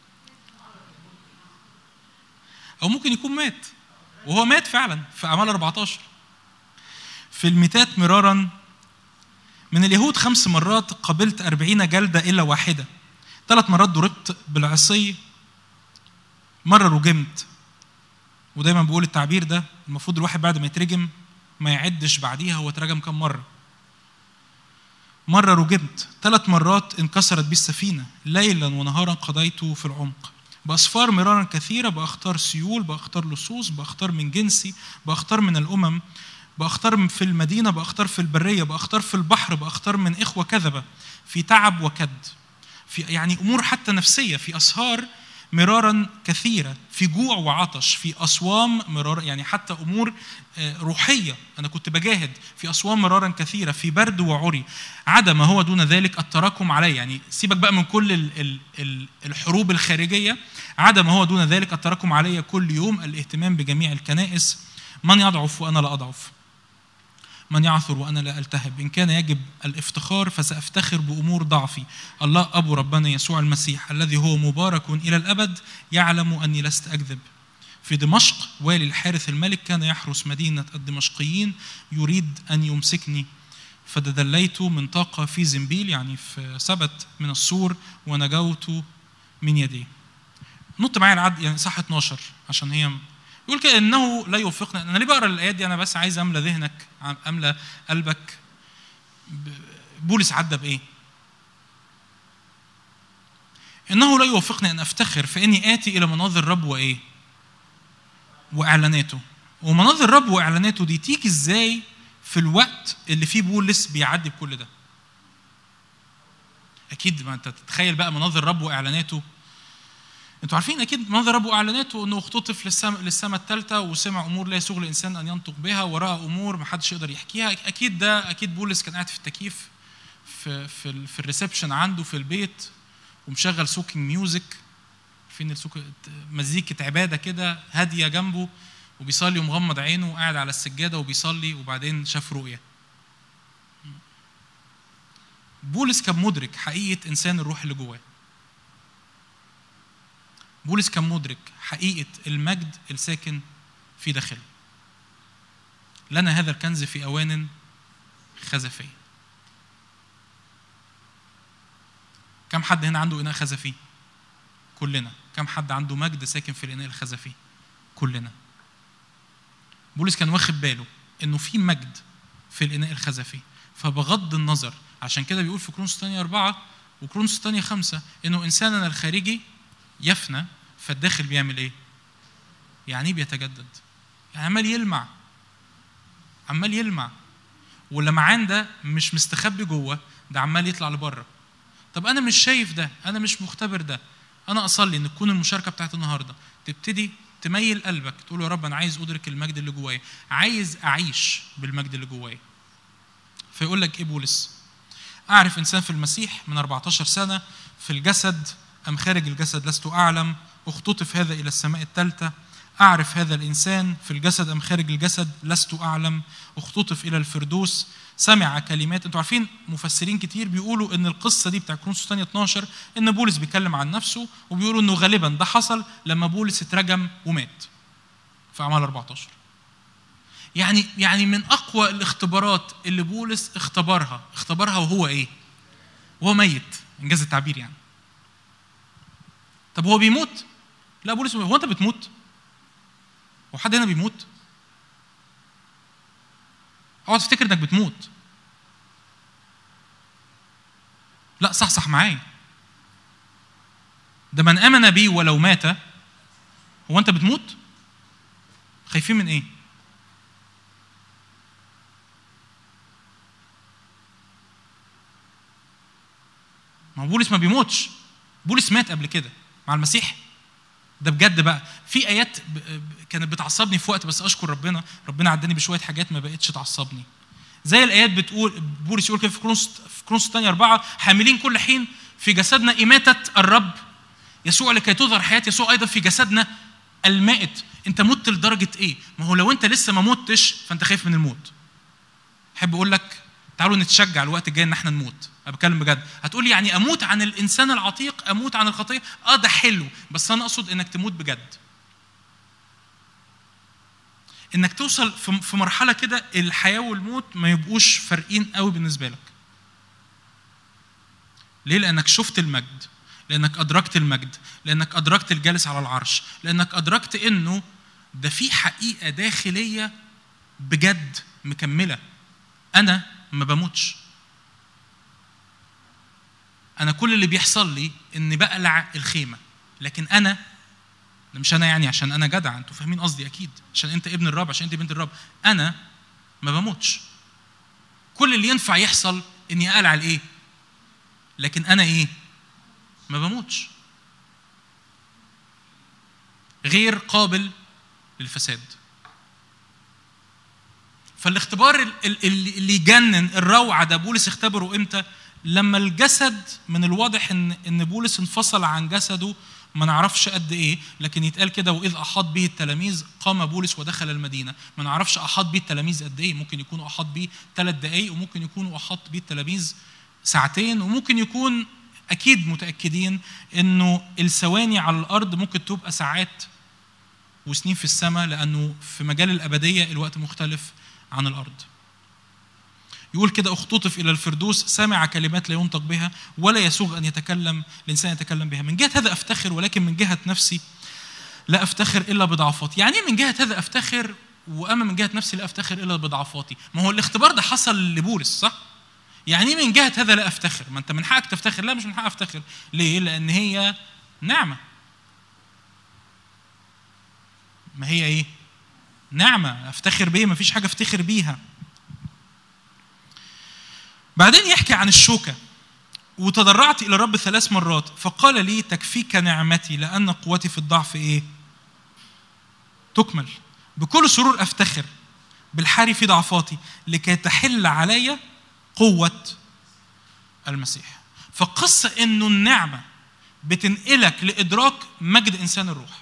او ممكن يكون مات وهو مات فعلا في اعمال أربعة عشر. في الميتات مرارا، من اليهود خمس مرات قبلت أربعين جلدة إلا واحدة. ثلاث مرات ضربت بالعصي، مرة رجمت. ودايما بقول التعبير ده المفروض الواحد بعد ما يترجم ما يعدش بعديها هو اترجم كم مرة. مرة رجمت، ثلاث مرات انكسرت بي السفينة، ليلا ونهارا قضيت في العمق. بأسفار مرارا كثيرة، بأختار سيول، بأختار لصوص، بأختار من جنسي، بأختار من الأمم، بأختار في المدينة، بأختار في البرية، بأختار في البحر، بأختار من إخوة كذبة، في تعب وكد، في يعني أمور حتى نفسية، في أسهار مرارا كثيرة، في جوع وعطش، في أصوام مرارا، يعني حتى أمور روحية، أنا كنت بجاهد، في أصوام مرارا كثيرة، في برد وعري، عدم هو دون ذلك التراكم علي. يعني سيبك بقى من كل الحروب الخارجية، عدم هو دون ذلك التراكم علي كل يوم، الاهتمام بجميع الكنائس، من يضعف وأنا لا أضعف، من يعثر وأنا لا ألتهب، إن كان يجب الافتخار فسأفتخر بأمور ضعفي. الله أبو ربنا يسوع المسيح الذي هو مبارك إلى الأبد يعلم أني لست أكذب. في دمشق والي الحارث الملك كان يحرس مدينة الدمشقيين يريد أن يمسكني، فدليت من طاقة في زنبيل، يعني في سبت من السور، ونجوت من يديه. نط معايا العد يعني صح اتناشر عشان هي يقول كده انه لا يوفقنا. انا ليه بقرا الايات دي؟ انا بس عايز املى ذهنك، املى قلبك. بولس عدى بايه؟ انه لا يوفقني ان افتخر فاني اتي الى مناظر الرب وايه؟ واعلاناته. ومناظر الرب واعلاناته دي تيجي ازاي في الوقت اللي فيه بولس بيعدي بكل ده؟ اكيد ما انت تتخيل بقى مناظر الرب واعلاناته. انتوا عارفين اكيد مناظر الرب واعلاناته انه اختطف للسماء للسماء الثالثه، وسمع امور لا يسوغ الانسان ان ينطق بها، وراى امور ما حدش يقدر يحكيها. اكيد ده اكيد بولس كان قاعد في التكييف في في في الريسبشن عنده في البيت، ومشغل سوكينج ميوزك، فين السوك، مزيكه عباده كده هاديه جنبه، وبيصلي ومغمض عينه وقاعد على السجاده وبيصلي، وبعدين شاف رؤيه. بولس كان مدرك حقيقه انسان الروح اللي جواه. بولس كان مدرك حقيقة المجد الساكن في داخله. لنا هذا الكنز في أوان خزفية. كم حد هنا عنده إناء خزفي؟ كلنا. كم حد عنده مجد ساكن في الإناء الخزفي؟ كلنا. بولس كان واخد باله إنه في مجد في الإناء الخزفي، فبغض النظر، عشان كده بيقول في كورنثوس الثانية أربعة وكورنثوس الثانية خمسة إنه إنساننا الخارجي يفنى، فالداخل بيعمل ايه؟ يعني بيتجدد، يعني عمال يلمع، عمال يلمع، واللمعان ده مش مستخبي جوه، ده عمال يطلع لبره. طب انا مش شايف ده، انا مش مختبر ده. انا اصلي ان تكون المشاركه بتاعت النهارده تبتدي تميل قلبك، تقول يا رب انا عايز ادرك المجد اللي جوايا، عايز اعيش بالمجد اللي جوايا. فيقول لك ايه بولس؟ اعرف انسان في المسيح من أربعتاشر سنه، في الجسد ام خارج الجسد لست اعلم، اختطف هذا إلى السماء الثالثة. أعرف هذا الإنسان في الجسد أم خارج الجسد لست أعلم، اختطف إلى الفردوس. سمع كلمات. أنتوا عارفين مفسرين كتير بيقولوا إن القصة دي بتاع كورنثوس الثانية اتناشر إن بولس بيتكلم عن نفسه، وبيقولوا إنه غالبا ده حصل لما بولس اترجم ومات في أعمال أربعتاشر. يعني يعني من أقوى الاختبارات اللي بولس اختبرها اختبرها وهو إيه؟ وهو ميت، إنجاز التعبير يعني. طب هو بيموت؟ لا بولس، هو أنت بتموت؟ هو حد هنا بيموت؟ اوعى تفتكر انك بتموت. لا صح صح معايا. ده من آمن بي ولو مات. هو أنت بتموت؟ خايفين من إيه؟ ما بولس ما بيموتش، بولس مات قبل كده مع المسيح. ده بجد بقى. في آيات كانت بتعصبني في وقت، بس أشكر ربنا، ربنا عداني بشوية حاجات ما بقتش تعصبني. زي الآيات بتقول، بولس يقول كده في كورنثوس في كورنثوس الثانية أربعة، حاملين كل حين في جسدنا إماتة الرب يسوع لكي تظهر حياة يسوع أيضا في جسدنا المائت. أنت مت لدرجة إيه؟ ما هو لو أنت لسه ما متش فأنت خايف من الموت. أحب أقول لك تعالوا نتشجع الوقت الجاي إن إحنا نموت. أنا بتكلم بجد. هتقول لي يعني أموت عن الإنسان العتيق، أموت عن الخطية؟ آه ده حلو، بس أنا أقصد إنك تموت بجد. إنك توصل في مرحلة كده الحياة والموت ما يبقوش فارقين قوي بالنسبة لك. ليه؟ لأنك شفت المجد، لأنك أدركت المجد، لأنك أدركت الجالس على العرش، لأنك أدركت إنه ده في حقيقة داخلية بجد مكملة. أنا ما بموتش. أنا كل اللي بيحصل لي إني بقلع الخيمة، لكن انا مش انا يعني عشان انا جدع، انتوا فاهمين قصدي اكيد، عشان انت ابن الرب، عشان انت بنت الرب، انا ما بموتش. كل اللي ينفع يحصل اني اقلع الايه، لكن انا ايه؟ ما بموتش، غير قابل للفساد. فالاختبار اللي يجنن الروعه ده بولس اختبره امتى؟ لما الجسد من الواضح ان ان بولس انفصل عن جسده ما نعرفش قد ايه، لكن يتقال كده واذ احاط به التلاميذ قام بولس ودخل المدينه. ما نعرفش احاط به التلاميذ قد ايه، ممكن يكونوا احاط به ثلاث دقائق، وممكن يكونوا احاط به التلاميذ ساعتين، وممكن يكون اكيد متاكدين انه الثواني على الارض ممكن تبقى ساعات وسنين في السماء، لانه في مجال الابديه الوقت مختلف عن الارض. يقول كده اختطف الى الفردوس، سمع كلمات لا ينطق بها ولا يسوغ ان يتكلم الانسان يتكلم بها. من جهه هذا افتخر، ولكن من جهه نفسي لا افتخر الا بضعفاتي. يعني من جهه هذا افتخر، واما من جهه نفسي لا افتخر الا بضعفاتي. ما هو الاختبار ده حصل لبولس صح؟ يعني من جهه هذا لا افتخر. ما انت من حقك تفتخر. لا مش من حقك افتخر. ليه؟ لان هي نعمه. ما هي ايه؟ نعمه. افتخر بيه؟ ما فيش حاجه افتخر بيها. بعدين يحكي عن الشوكة. وتضرعت إلى الرب ثلاث مرات فقال لي تكفيك نعمتي لأن قوتي في الضعف إيه؟ تكمل. بكل سرور أفتخر بالحري في ضعفاتي لكي تحل علي قوة المسيح. فقصة إنه النعمة بتنقلك لإدراك مجد إنسان الروح.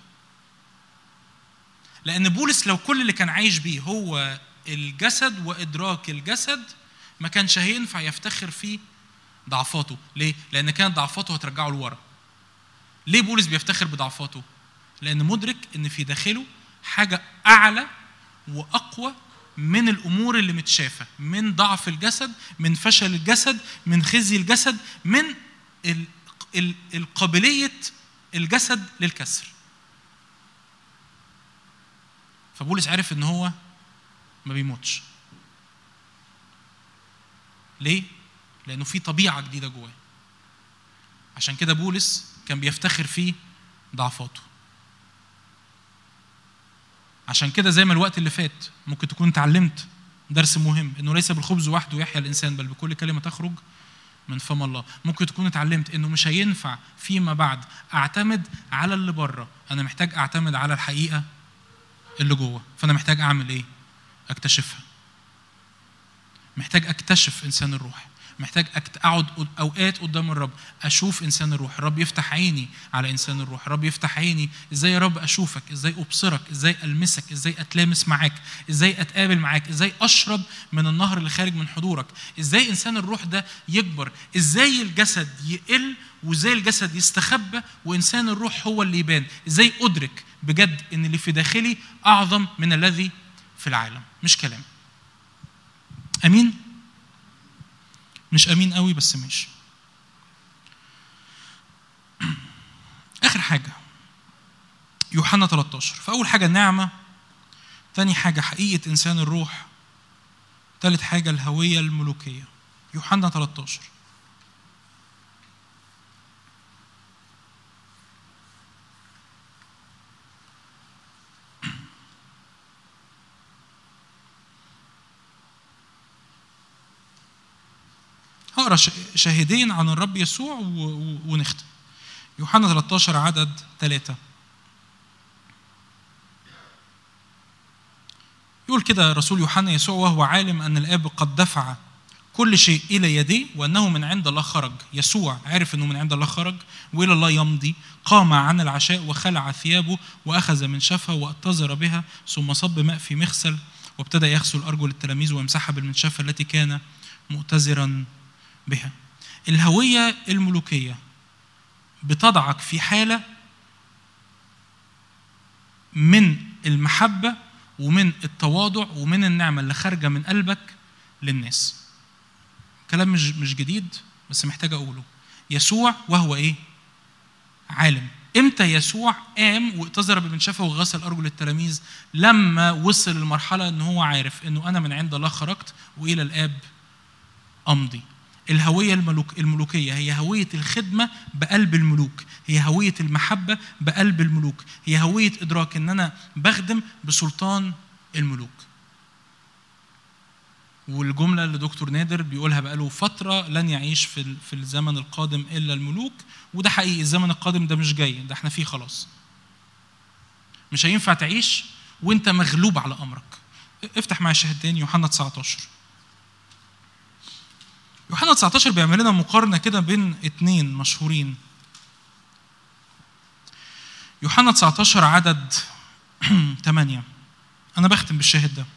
لأن بولس لو كل اللي كان عايش بيه هو الجسد وإدراك الجسد ما كانش هينفع يفتخر فيه ضعفاته. ليه؟ لأن كانت ضعفاته هترجعه لورا. ليه بولس بيفتخر بضعفاته؟ لأن مدرك إن في داخله حاجة أعلى وأقوى من الأمور اللي متشافة، من ضعف الجسد، من فشل الجسد، من خزي الجسد، من ال ال القابلية الجسد للكسر. فبولس عرف إن هو ما بيموتش. ليه؟ لأنه في طبيعة جديدة جواه. عشان كده بولس كان بيفتخر فيه ضعفاته. عشان كده زي ما الوقت اللي فات ممكن تكون تعلمت درس مهم، إنه ليس بالخبز وحده يحيى الإنسان بل بكل كلمة تخرج من فم الله. ممكن تكون اتعلمت إنه مش هينفع فيما بعد أعتمد على اللي بره، أنا محتاج أعتمد على الحقيقة اللي جوه. فأنا محتاج أعمل إيه؟ أكتشفها. محتاج أكتشف إنسان الروح. محتاج أقعد أوقات قدام الرب أشوف إنسان الروح. الرب يفتح عيني على إنسان الروح. الرب يفتح عيني إزاي يا رب أشوفك، إزاي أبصرك، إزاي ألمسك، إزاي أتلامس معاك، إزاي أتقابل معاك، إزاي أشرب من النهر اللي خارج من حضورك، إزاي إنسان الروح ده يكبر، إزاي الجسد يقل وإزاي الجسد يستخبى وإنسان الروح هو اللي يبان، إزاي أدرك بجد إن اللي في داخلي أعظم من الذي في العالم. مش كلام. أمين؟ مش أمين قوي بس ماشي. آخر حاجة يوحنا ثلاثة عشر. فأول حاجة النعمة، ثاني حاجة حقيقة إنسان الروح، ثالث حاجة الهوية الملوكية. يوحنا ثلاثة عشر. هقرأ شاهدين عن الرب يسوع ونختم. يوحنا ثلاثة عشر عدد ثلاثة. يقول كده رسول يوحنا: يسوع وهو عالم أن الآب قد دفع كل شيء إلى يديه وأنه من عند الله خرج. يسوع عارف أنه من عند الله خرج وإلى الله يمضي. قام عن العشاء وخلع ثيابه وأخذ من شفة واتزر بها، ثم صب ماء في مغسل وابتدأ يغسل أرجل التلاميذ ويمسحها بالمنشفة التي كان مؤتزرا بها. الهوية الملوكية بتضعك في حالة من المحبة ومن التواضع ومن النعمة اللي خارجة من قلبك للناس. كلام مش مش جديد بس محتاج أقوله. يسوع وهو إيه؟ عالم. إمتى يسوع قام واتزر بالمنشفة وغسل أرجل التلاميذ؟ لما وصل للمرحلة إنه هو عارف إنه أنا من عند الله خرجت وإلى الآب أمضي. الهوية الملوك الملوكية هي هوية الخدمة بقلب الملوك، هي هوية المحبة بقلب الملوك، هي هوية إدراك إن أنا بخدم بسلطان الملوك. والجملة اللي دكتور نادر بيقولها بقاله فترة، لن يعيش في في الزمن القادم إلا الملوك، وده حقيقي. الزمن القادم ده مش جاي، ده احنا فيه خلاص. مش هينفع تعيش وانت مغلوب على أمرك. افتح معي شاهدتين يوحنا تسعة عشر. يوحنا تسعة عشر بيعمل لنا مقارنة كده بين اتنين مشهورين. يوحنا تسعة عشر عدد ثمانية. أنا بختم بالشاهد ده.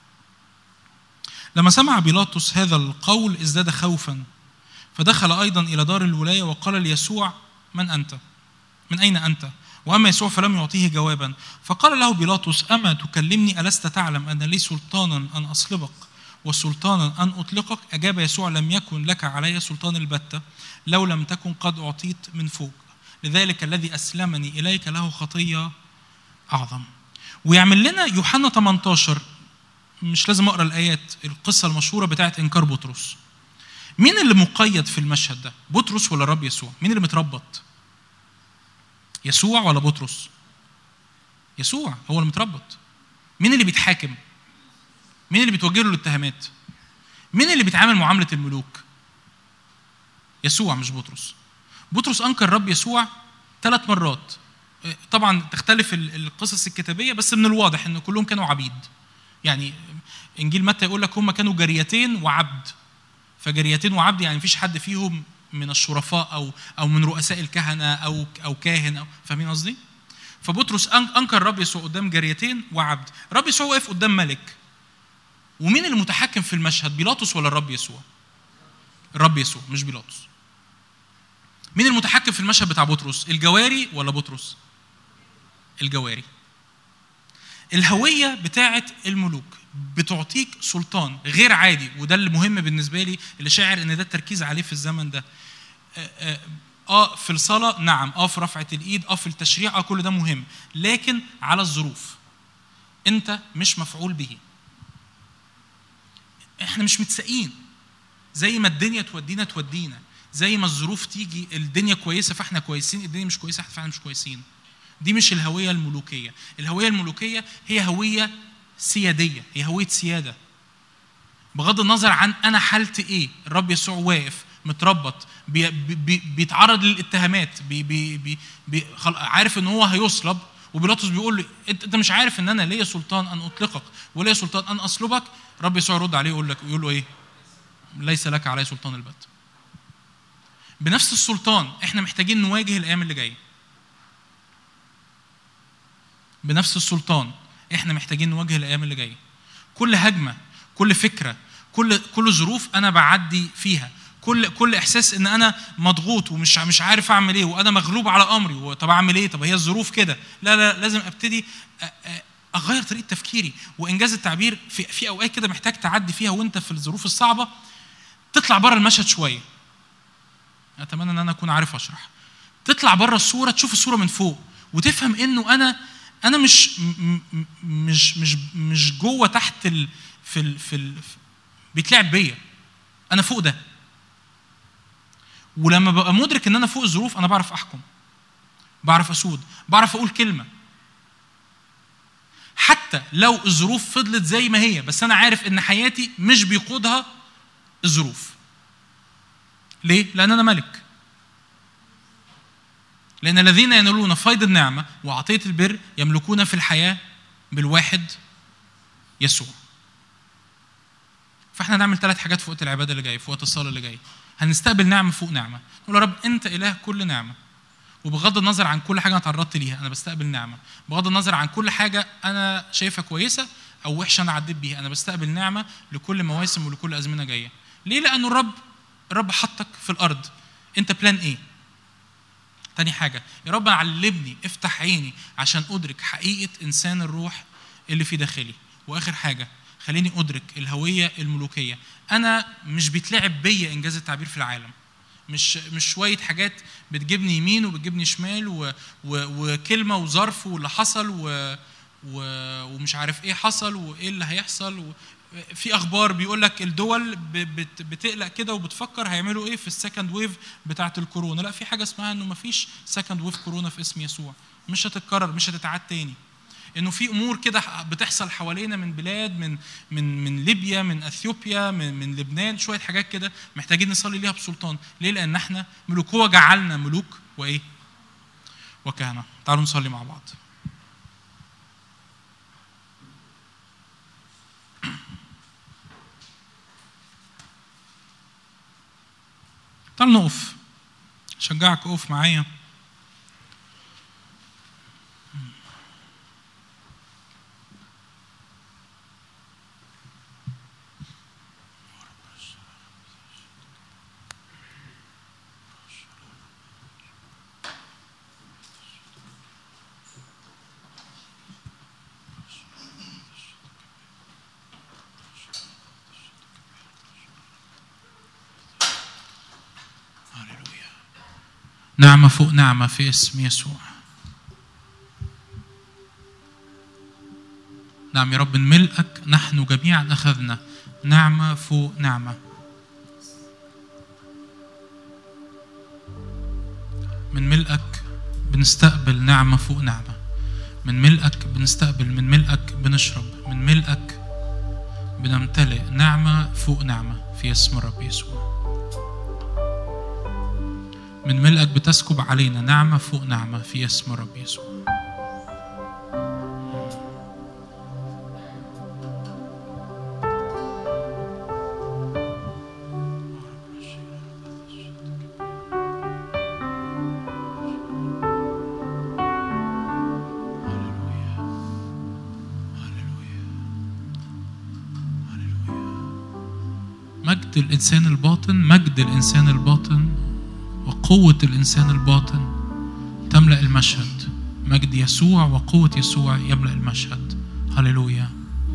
لما سمع بيلاطس هذا القول ازداد خوفا، فدخل أيضا إلى دار الولاية وقال ليسوع: من أنت؟ من أين أنت؟ وأما يسوع فلم يعطيه جوابا. فقال له بيلاطس: أما تكلمني؟ ألست تعلم أن لي سلطانا أن أصلبك وسلطانا أن أطلقك؟ أجاب يسوع: لم يكن لك علي سلطان البتة لو لم تكن قد أعطيت من فوق، لذلك الذي أسلمني إليك له خطية أعظم. ويعمل لنا يوحنا ثمانية عشر، مش لازم أقرأ الآيات، القصة المشهورة بتاعت إنكار بطرس. مين اللي مقيد في المشهد ده؟ بطرس ولا الرب يسوع؟ مين اللي متربط؟ يسوع ولا بطرس؟ يسوع هو اللي متربط. مين اللي بيتحاكم؟ مين اللي بيتوجه له الاتهامات؟ مين اللي بيتعامل معاملة الملوك؟ يسوع مش بطرس. بطرس أنكر الرب يسوع ثلاث مرات. طبعا تختلف القصص الكتابية، بس من الواضح إن كلهم كانوا عبيد. يعني إنجيل متى يقول لك هم كانوا جريتين وعبد، فجريتين وعبد يعني مفيش حد فيهم من الشرفاء أو أو من رؤساء الكهنة أو أو كاهن أو، فاهمين قصدي؟ فبطرس أنكر الرب يسوع قدام جريتين وعبد. الرب يسوع واقف قدام ملك. ومين اللي متحكم في المشهد؟ بيلاطس ولا الرب يسوع؟ الرب يسوع مش بيلاطس. مين المتحكم في المشهد بتاع بطرس؟ الجواري ولا بطرس؟ الجواري. الهوية بتاعت الملوك بتعطيك سلطان غير عادي، وده اللي مهم بالنسبة لي، اللي شاعر ان ده التركيز عليه في الزمن ده. آه, آه في الصلاة نعم، آه في رفعة الإيد، آه في التشريع، آه كل ده مهم، لكن على الظروف. أنت مش مفعول به. احنا مش متساقين. زي ما الدنيا تودينا تودينا، زي ما الظروف تيجي، الدنيا كويسة فاحنا كويسين، الدنيا مش كويسة فاحنا مش كويسين. دي مش الهوية الملوكية. الهوية الملوكية هي هوية سيادية، هي هوية سيادة. بغض النظر عن أنا حالتي إيه، الرب يسوع واقف متربط بي بي بيتعرض للاتهامات، بي بي بي بي عارف إن هو هيصلب، وبيلاطس بيقول له: أنت مش عارف إن أنا ليا سلطان أن أطلقك وليا سلطان أن أصلبك؟ الرب يسوع يرد عليه يقول لك يقول له إيه؟ ليس لك علي سلطان البت. بنفس السلطان إحنا محتاجين نواجه الأيام اللي جاية. بنفس السلطان احنا محتاجين نواجه الايام اللي جايه. كل هجمه، كل فكره، كل كل ظروف انا بعدي فيها، كل كل احساس ان انا مضغوط ومش مش عارف اعمل ايه، وانا مغلوب على امري، طب اعمل ايه؟ طب هي الظروف كده. لا لا لازم ابتدي اغير طريقه تفكيري. وانجاز التعبير في في اوقات كده محتاج تعدي فيها وانت في الظروف الصعبه، تطلع بره المشهد شويه. اتمنى ان انا اكون عارف اشرح. تطلع بره الصوره، تشوف الصوره من فوق وتفهم انه انا انا مش مش مش مش جوه تحت ال في ال في ال بيتلعب بيا، انا فوق ده. ولما ببقى مدرك ان انا فوق الظروف، انا بعرف احكم، بعرف اسود، بعرف اقول كلمه، حتى لو الظروف فضلت زي ما هي، بس انا عارف ان حياتي مش بيقودها الظروف. ليه؟ لان انا ملك. لأن الذين ينالون فيض النعمة وعطية البر يملكون في الحياة بالواحد يسوع. فإحنا نعمل ثلاث حاجات في وقت العبادة اللي جاي، في وقت الصلاة اللي جاي. هنستقبل نعمة فوق نعمة. نقول يا رب أنت إله كل نعمة، وبغض النظر عن كل حاجة أنا تعرضت ليها أنا بستقبل نعمة. بغض النظر عن كل حاجة أنا شايفها كويسة أو وحشة أنا عديت بيها، أنا بستقبل نعمة لكل مواسم ولكل أزمنة جاية. ليه؟ لأنه الرب الرب حطك في الأرض. أنت بلان إيه؟ تاني حاجة، يا رب علمني، افتح عيني عشان أدرك حقيقة إنسان الروح اللي في داخلي. وآخر حاجة، خليني أدرك الهوية الملوكية. أنا مش بيتلعب بيا إنجاز التعبير في العالم. مش مش شوية حاجات بتجيبني يمين وبتجيبني شمال و و وكلمة وظرف واللي حصل و و ومش عارف إيه حصل وإيه اللي هيحصل و في اخبار بيقول لك الدول بتقلق كده وبتفكر هيعملوا ايه في السكند ويف بتاعه الكورونا. لا، في حاجه اسمها انه مفيش سكند ويف كورونا في اسم يسوع، مش هتتكرر، مش هتتعاد تاني. انه في امور كده بتحصل حوالينا من بلاد، من من من ليبيا، من اثيوبيا، من من لبنان، شويه حاجات كده محتاجين نصلي ليها بسلطان. ليه؟ لان احنا ملوك، هو جعلنا ملوك وايه؟ وكهنه. تعالوا نصلي مع بعض. تعالوا نقف، شجعك اقف معايا. نعمة فوق نعمة في اسم يسوع. نعم يا رب، من ملئك نحن جميعا أخذنا نعمة فوق نعمة. من ملئك بنستقبل نعمة فوق نعمة. من ملئك بنستقبل، من ملئك بنشرب، من ملئك بنمتلئ نعمة فوق نعمة في اسم الرب يسوع. من ملئك بتسكب علينا نعمة فوق نعمة في اسم الرب يسوع. مجد الإنسان الباطن، مجد الإنسان الباطن وقوة الإنسان الباطن تملأ المشهد. مجد يسوع وقوة يسوع يملأ المشهد. هللويا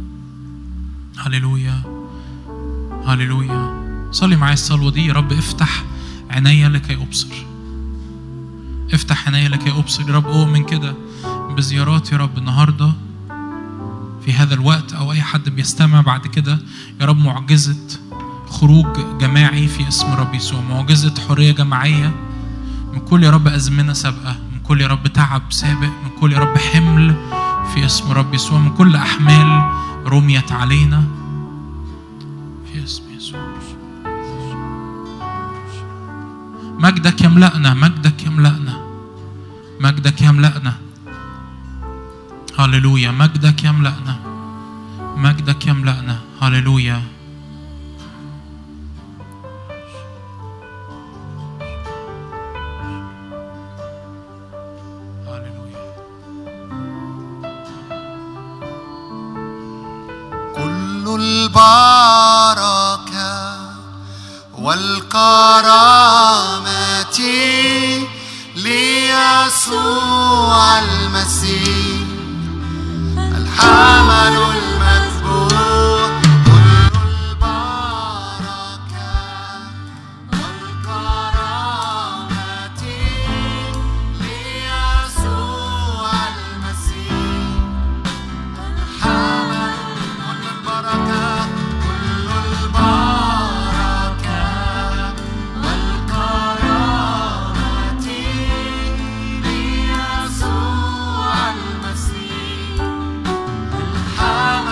هللويا هللويا. صلي معايا الصلوة دي. يا رب افتح عيني لكي أبصر، افتح عيني لكي أبصر. يا رب أؤمن كده بزيارات يا رب النهاردة في هذا الوقت، أو أي حد بيستمع بعد كده. يا رب معجزة خروج جماعي في اسم رب يسوع، معجزة حرية جماعية من كل يا رب أزمنة سابقة، من كل يا رب تعب سابق، من كل يا رب حمل في اسم رب يسوع، من كل أحمال رميت علينا في اسم يسوع. مجدك يملأنا، مجدك يملأنا، مجدك يملأنا. هللويا. مجدك يملأنا، مجدك يملأنا. هللويا. البركة والكرامة ليسوع المسيح الحمل المذبوح. كل البركة والكرامة ليسوع المسيح الحمل. كل البركة I'm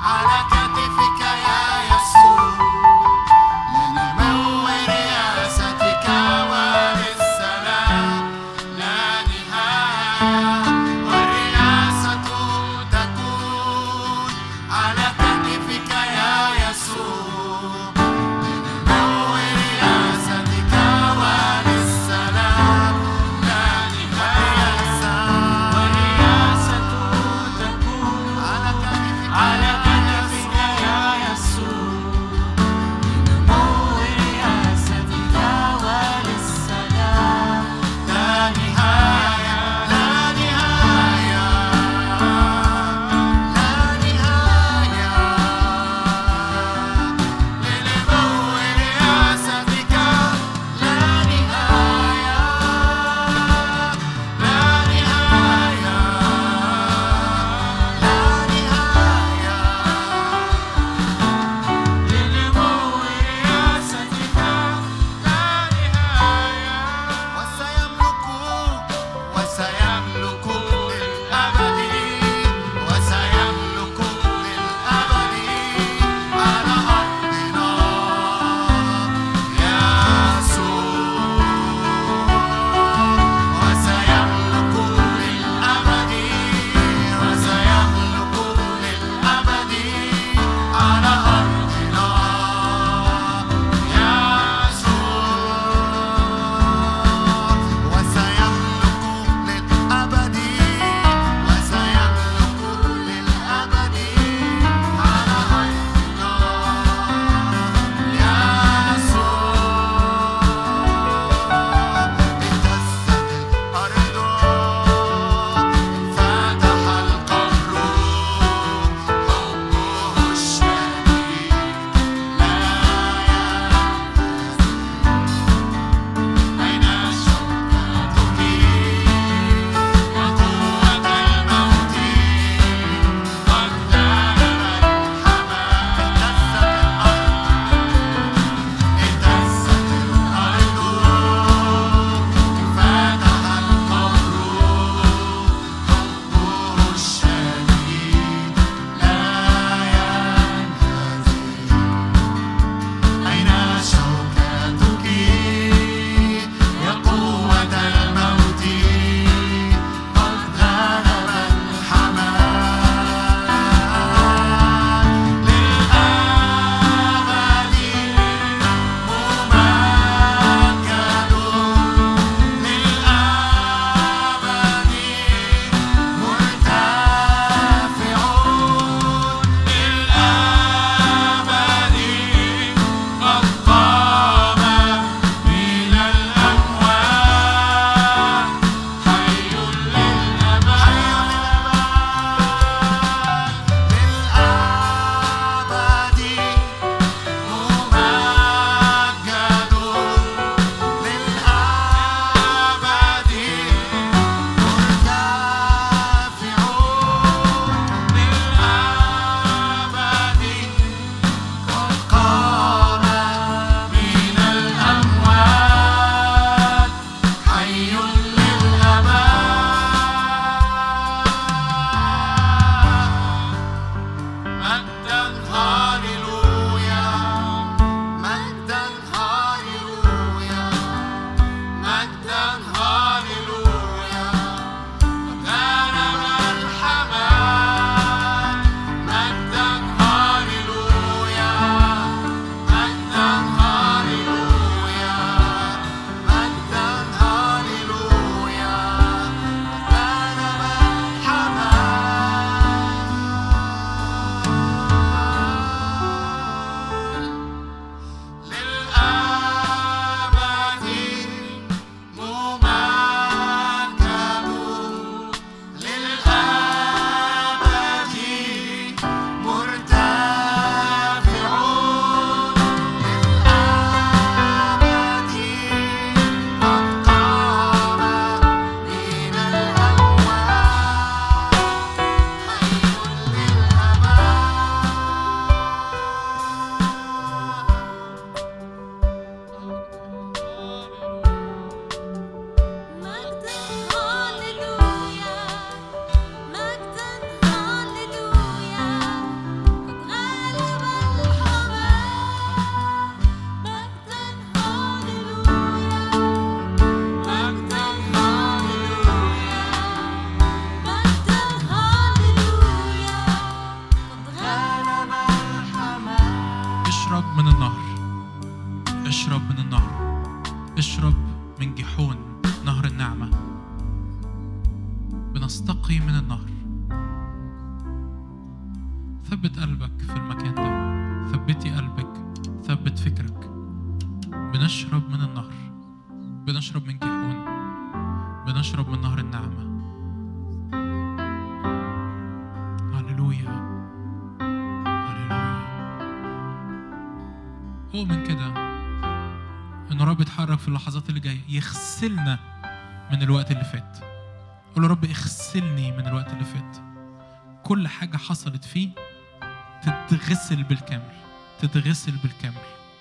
على كتفك يا يسوع لنمو رياستك وللسلام لا نهاية والرياسة تكون على كتفك يا يسوع لنمو رياستك وللسلام لا نهاية والرياسة تكون على كتفك على كتفك ثبت قلبك في المكان ده، ثبتي قلبك، ثبت فكرك. بنشرب من النهر، بنشرب من جيحون، بنشرب من نهر النعمة. هللويا هللويا. هو من كده إن رب يتحرك في اللحظات اللي جاية يغسلنا من الوقت اللي فات. قول له رب اغسلني من الوقت اللي فات. كل حاجة حصلت فيه تتغسل بالكامل، تتغسل بالكامل.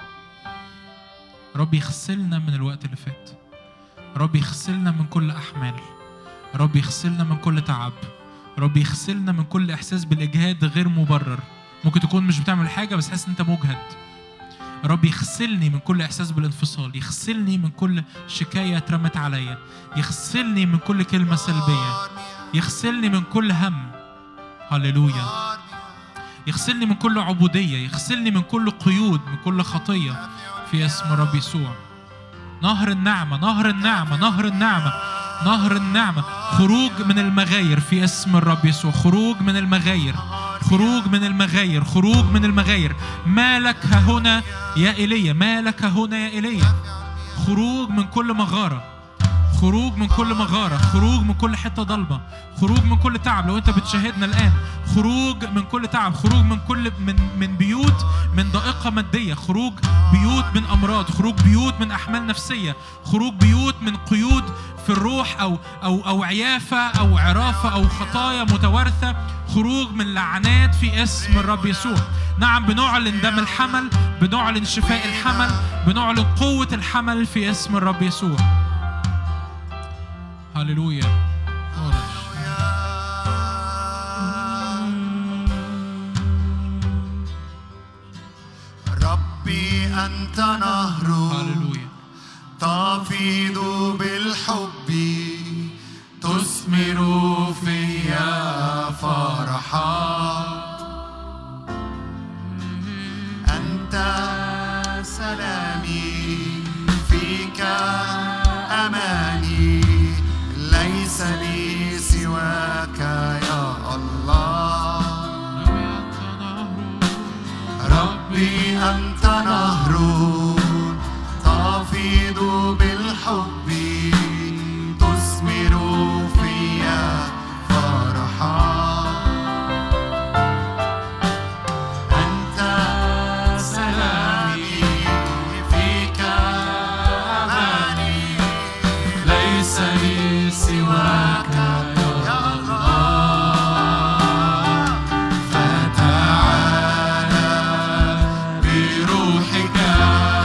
رب يغسلنا من الوقت اللي فات. رب يغسلنا من كل أحمال. رب يغسلنا من كل تعب. رب يغسلنا من كل إحساس بالإجهاد غير مبرر. ممكن تكون مش بتعمل حاجة بس حاسس إن أنت مجهد. رب يغسلني من كل إحساس بالانفصال، يغسلني من كل شكاية اترمت عليا، يغسلني من كل كلمة سلبية، يغسلني من كل هم. هللويا. يغسلني من كل عبودية، يغسلني من كل قيود، من كل خطية في اسم الرب يسوع. نهر النعمة، نهر النعمة، نهر النعمة، نهر النعمة. خروج من المغاير في اسم الرب يسوع. خروج من المغاير، خروج من المغاير، خروج من المغاير. ما لك هنا يا إيليا، ما لك هنا يا إيليا. خروج من كل مغارة، خروج من كل مغارة، خروج من كل حتة ضلمة، خروج من كل تعب. لو أنت بتشاهدنا الآن، خروج من كل تعب، خروج من كل من من بيوت من ضائقة مادية، خروج بيوت من أمراض، خروج بيوت من أحمال نفسية، خروج بيوت من قيود في الروح أو أو أو عيافة أو عرافة أو خطايا متوارثة، خروج من لعنات في اسم الرب يسوع. نعم، بنعلن دم الحمل، بنعلن شفاء الحمل، بنعلن قوة الحمل في اسم الرب يسوع. هللويا. ربي أنت نهر هللويا تفيض بالحب، تثمر فيا فرحا. أنت سلامي، فيك أماني، ليس لي سواك يا الله. ربي أنت نهر تفيض بالحب، تثمر فيا فرحا. أنت سلامي، فيك أماني، ليس لي سواك يا الله. فتعالى بروحك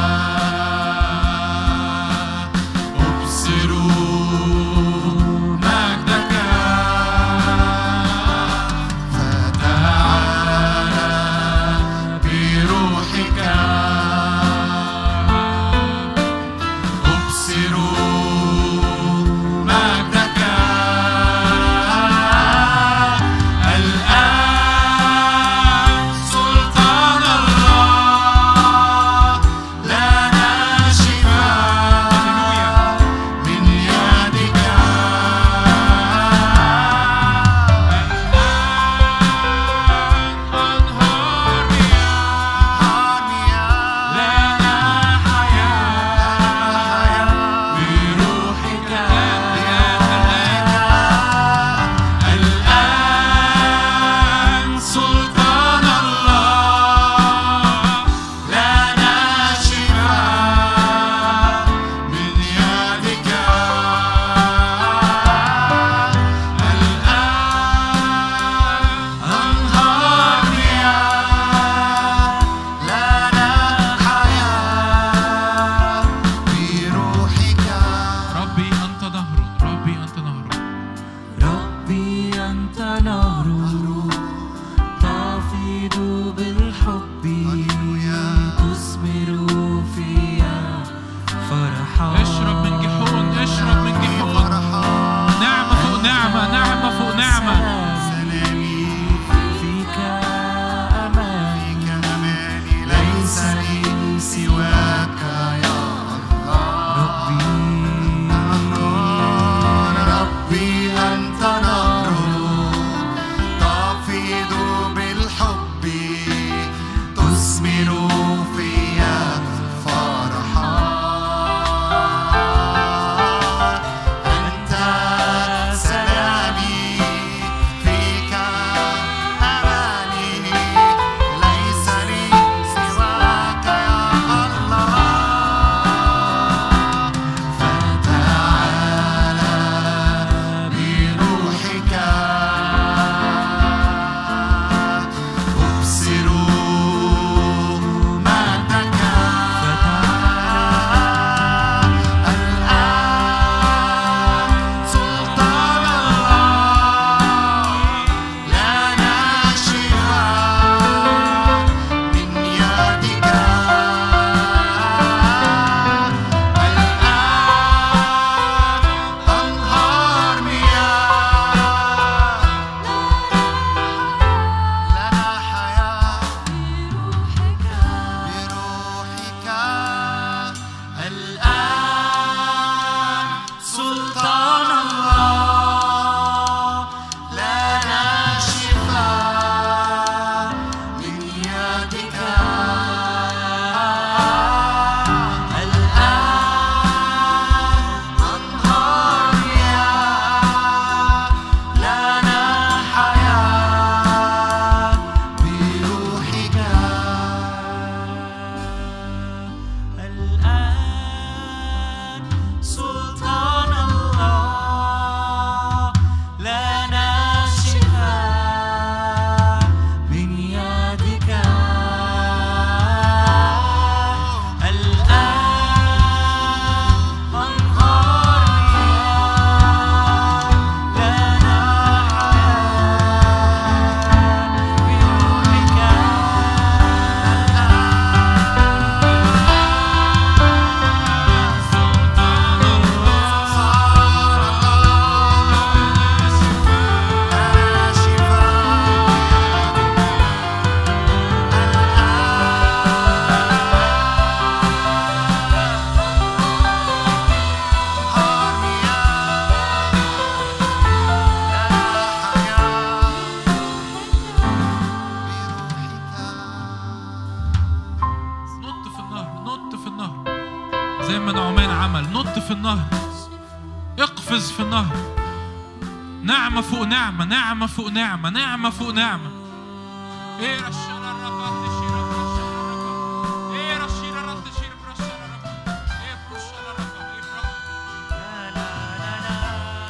ما نعمان عمل. نط في النهر، اقفز في النهر. نعمة فوق نعمة، نعمة فوق نعمة، نعمة فوق نعمة. ايه رشنا الرب تشير الرب، ايه رشنا الرب تشير برشنا الرب، ايه برشنا الرب، ايه برشنا. لا لا لا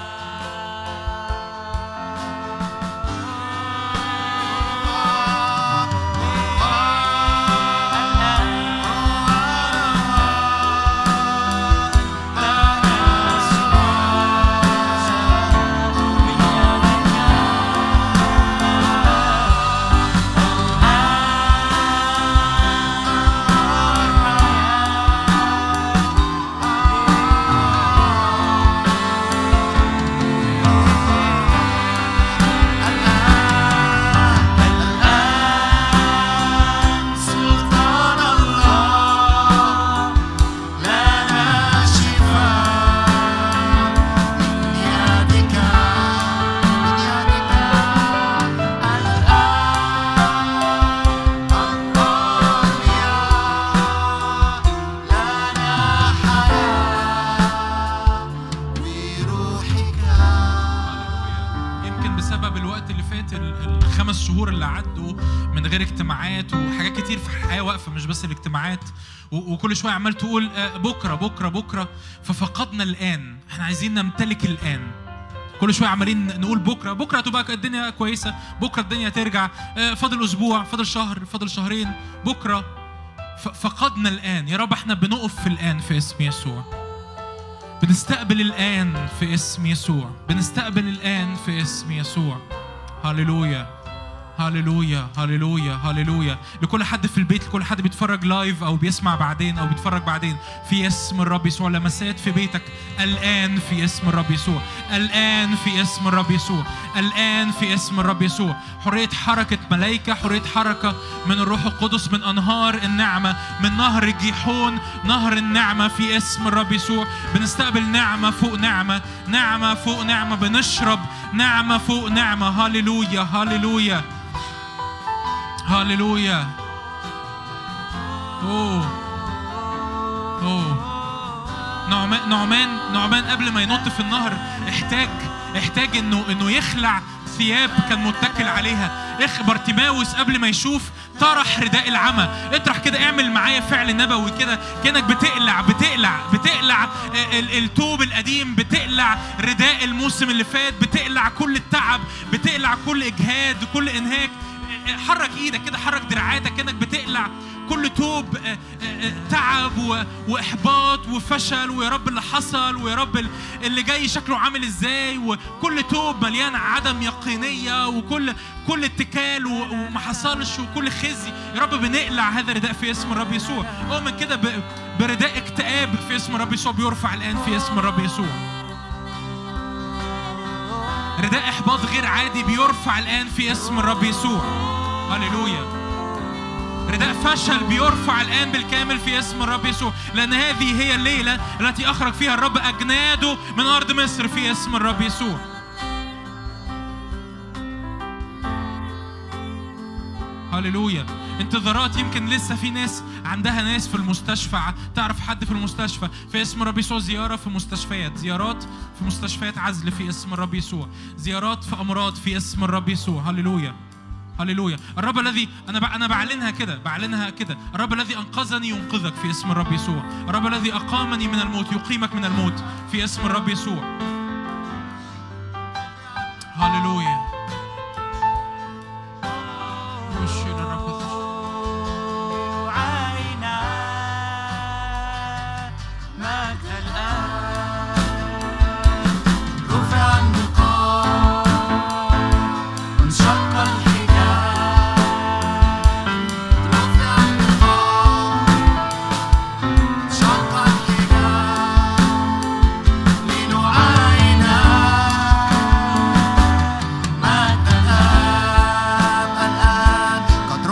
بس الاجتماعات وكل شويه عمال تقول بكره بكره بكره، ففقدنا الان. احنا عايزين نمتلك الان. كل شويه عمالين نقول بكره بكره تبقى الدنيا كويسه، بكره الدنيا ترجع، فاضل اسبوع، فاضل شهر، فاضل شهرين، بكره. فقدنا الان. يا رب احنا بنقف في الان في اسم يسوع. بنستقبل الان في اسم يسوع. بنستقبل الان في اسم يسوع. هاليلويا هاليلويا هاليلويا هاليلويا. لكل حد في البيت، لكل حد بيتفرج لايف او بيسمع بعدين او بيتفرج بعدين، في اسم الرب يسوع لمسات في بيتك الان في اسم الرب يسوع. الان في اسم الرب يسوع. الان في اسم الرب يسوع. حريه حركه ملائكه، حريه حركه من الروح القدس، من انهار النعمه، من نهر الجيحون، نهر النعمه في اسم الرب يسوع. بنستقبل نعمه فوق نعمه، نعمه فوق نعمه. بنشرب نعمه فوق نعمه. هاليلويا هاليلويا هاليلويا. اوه اوه نعمان نعمان نعمان قبل ما ينط في النهر احتاج احتاج انه انه يخلع ثياب كان متكل عليها. اخ بارتيماوس قبل ما يشوف طرح رداء العمى. اطرح كده، اعمل معايا فعل نبوي كده، كأنك بتقلع بتقلع بتقلع الثوب القديم، بتقلع رداء الموسم اللي فات، بتقلع كل التعب، بتقلع كل اجهاد، كل انهاك. حرك ايدك كده، حرك دراعاتك كأنك بتقلع كل توب تعب واحباط وفشل، ويا رب اللي حصل، ويا رب اللي جاي شكله عامل ازاي، وكل توب مليان عدم يقينيه، وكل كل اتكال وما حصلش، وكل خزي. يا رب بنقلع هذا الرداء في اسم الرب يسوع. اؤمن كده برداء اكتئاب في اسم الرب يسوع بيرفع الان في اسم الرب يسوع. رداء احباط غير عادي بيرفع الان في اسم الرب يسوع. هاليلويا. رداء فشل بيرفع الآن بالكامل في اسم الرب يسوع، لأن هذه هي الليلة التي أخرج فيها الرب أجناده من أرض مصر في اسم الرب يسوع. هاليلويا. انتظارات، يمكن لسه في ناس عندها ناس في المستشفى، تعرف حد في المستشفى، في اسم الرب يسوع زيارة في مستشفيات، زيارات في مستشفيات عزل في اسم الرب يسوع، زيارات في أمراض في اسم الرب يسوع. هاليلويا هاليلويا. الرب الذي انا انا بعلنها كده بعلنها كده الرب الذي انقذني ينقذك في اسم الرب يسوع. الرب الذي اقامني من الموت يقيمك من الموت في اسم الرب يسوع. هاليلويا. قد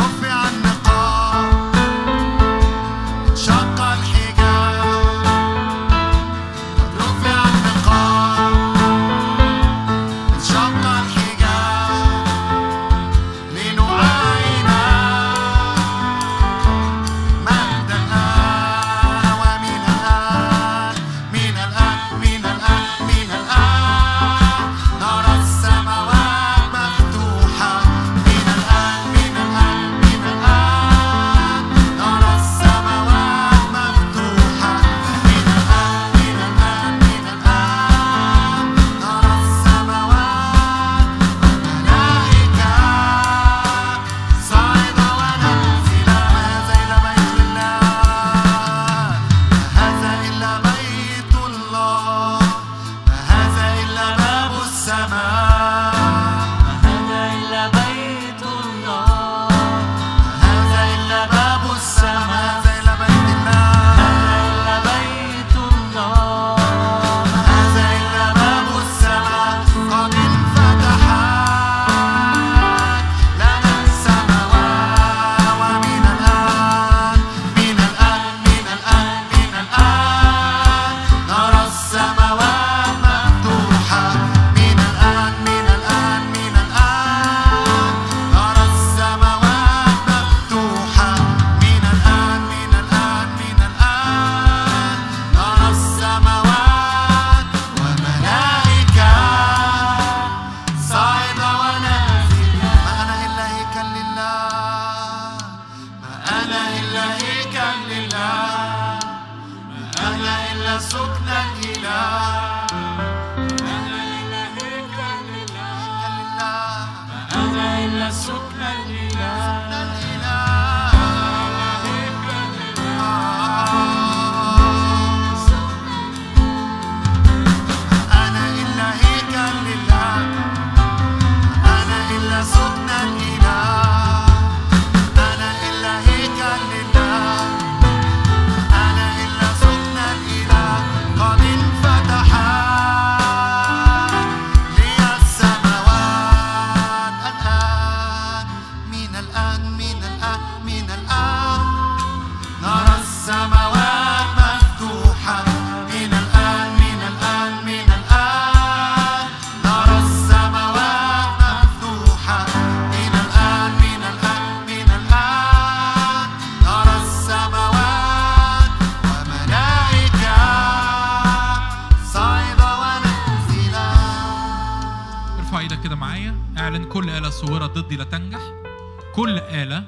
إلا سكن الإله أنا إلا هيكل لله أنا إلا سكن الإله كل آلة صورت ضدي لا تنجح، كل آلة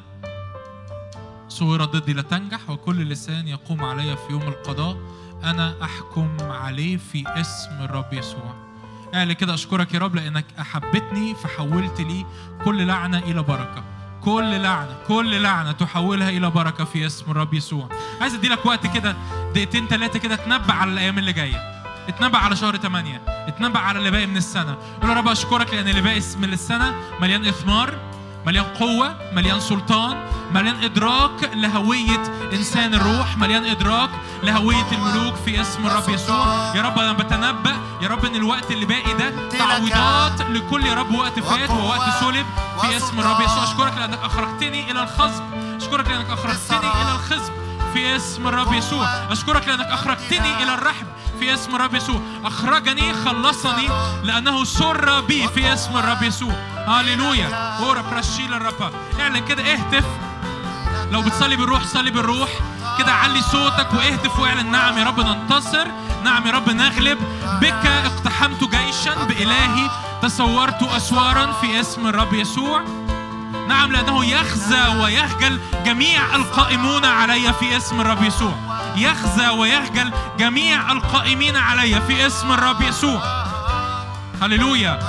صورت ضدي لا تنجح، وكل لسان يقوم علي في يوم القضاء أنا أحكم عليه في اسم الرب يسوع. قال كده أشكرك يا رب لأنك أحبتني فحولت لي كل لعنة إلى بركة، كل لعنة كل لعنة تحولها إلى بركة في اسم الرب يسوع. عايز أدي لك وقت كده دقيقتين ثلاثة كده تنبأ على الأيام اللي جاية، اتنبأ على شهر ثمانية، اتنبأ على اللي باقي من السنة. قول يا رب أشكرك لأن اللي باقي من السنة مليان إثمار، مليان قوة، مليان سلطان، مليان إدراك لهوية إنسان الروح، مليان إدراك لهوية الملوك في اسم الرب يسوع. يا رب أنا بتنبأ يا رب إن الوقت اللي باقي ده تعويضات لكل يا رب وقت فات ووقت سلب في اسم الرب يسوع. أشكرك لأنك أخرجتني إلى الخصب، أشكرك لأنك أخرجتني إلى الخصب في اسم الرب يسوع. أشكرك لأنك أخرجتني إلى الرحب في اسم الرب يسوع. أخرجني خلصني لأنه سر بي في اسم الرب يسوع. هاليلويا. أورا برشيل الرب. اعلن كده، اهتف. لو بتصلي بالروح صلي بالروح كده، علي صوتك واهتف واعلن نعم يا رب ننتصر، نعم يا رب نغلب. بك اقتحمت جيشا، بإلهي تصورت أسوارا في اسم الرب يسوع. نعم لأنه يخزى ويخجل جميع القائمون علي في اسم الرب يسوع. يخزى ويخجل جميع القائمين علي في اسم الرب يسوع. هللويا.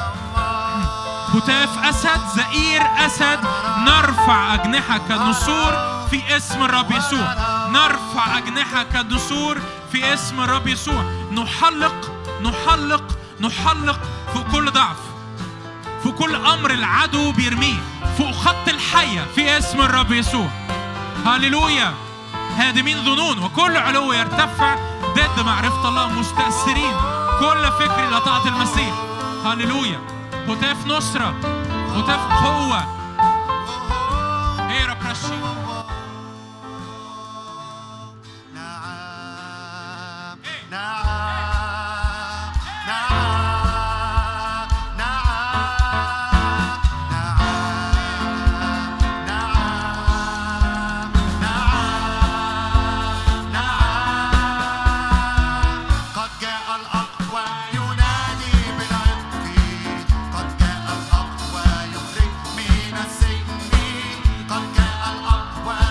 هتاف أسد، زئير أسد، نرفع أجنحة كالنسور في اسم الرب يسوع. نرفع أجنحة كالنسور في اسم الرب يسوع. نحلق نحلق نحلق فوق كل ضعف، فوق كل أمر العدو بيرميه، فوق خط الحية في اسم الرب يسوع. هللويا. هادمين ظنون وكل علو يرتفع ضد معرفة الله، مستأثرين كل فكر إلى طاعة المسيح. هللويا. هتاف نصرة، هتاف قوة. هيرا برشي. نعم نعم قد جاء الأقوى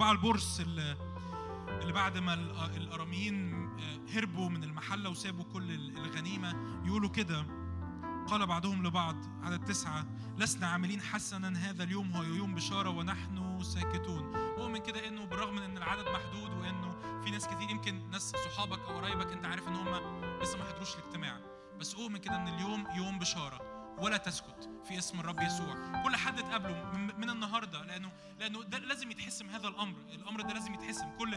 الأربعة البرص اللي اللي بعد ما الأراميين هربوا من المحلة وسابوا كل الغنيمة يقولوا كده، قال بعضهم لبعض عدد تسعة: لسنا عاملين حسنا، هذا اليوم هو يوم بشارة ونحن ساكتون. أؤمن كده إنه بالرغم من إن العدد محدود وإنه في ناس كتير، يمكن ناس صحابك أو قرايبك أنت عارف إن هم لسه ما حضروش الاجتماع، بس أؤمن كده إن اليوم يوم بشارة، ولا تسكت في اسم الرب يسوع. كل حد تقابله من النهارده، لأنه لأنه ده لازم يتحسم. هذا الأمر الأمر ده لازم يتحسم. كل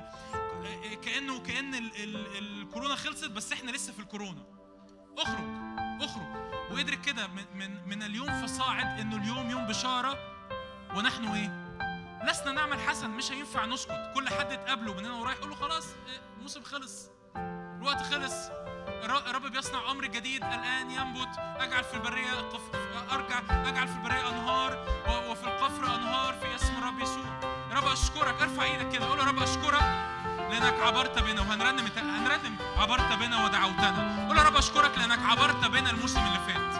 كأنه كأن ال ال الكورونا خلصت بس إحنا لسه في الكورونا. اخرج اخرج وادرك كده من من من اليوم فصاعد انه اليوم يوم بشاره ونحن ايه؟ لسنا نعمل حسن. مش هينفع نسكت. كل حد تقابله من هنا ورايح يقول له خلاص الموسم خلص، الوقت خلص، الرب بيصنع امر جديد الان ينبت. اجعل في البريه ارجع اجعل في البريه انهار وفي القفر انهار في اسم الرب يسوع. يا رب اشكرك. ارفع ايدك كده قول يا رب اشكرك لأنك عبرت بنا. وهنرنم هنرنم عبرت بنا ودعوتنا. قول يا رب أشكرك لأنك عبرت بنا الموسم اللي فات.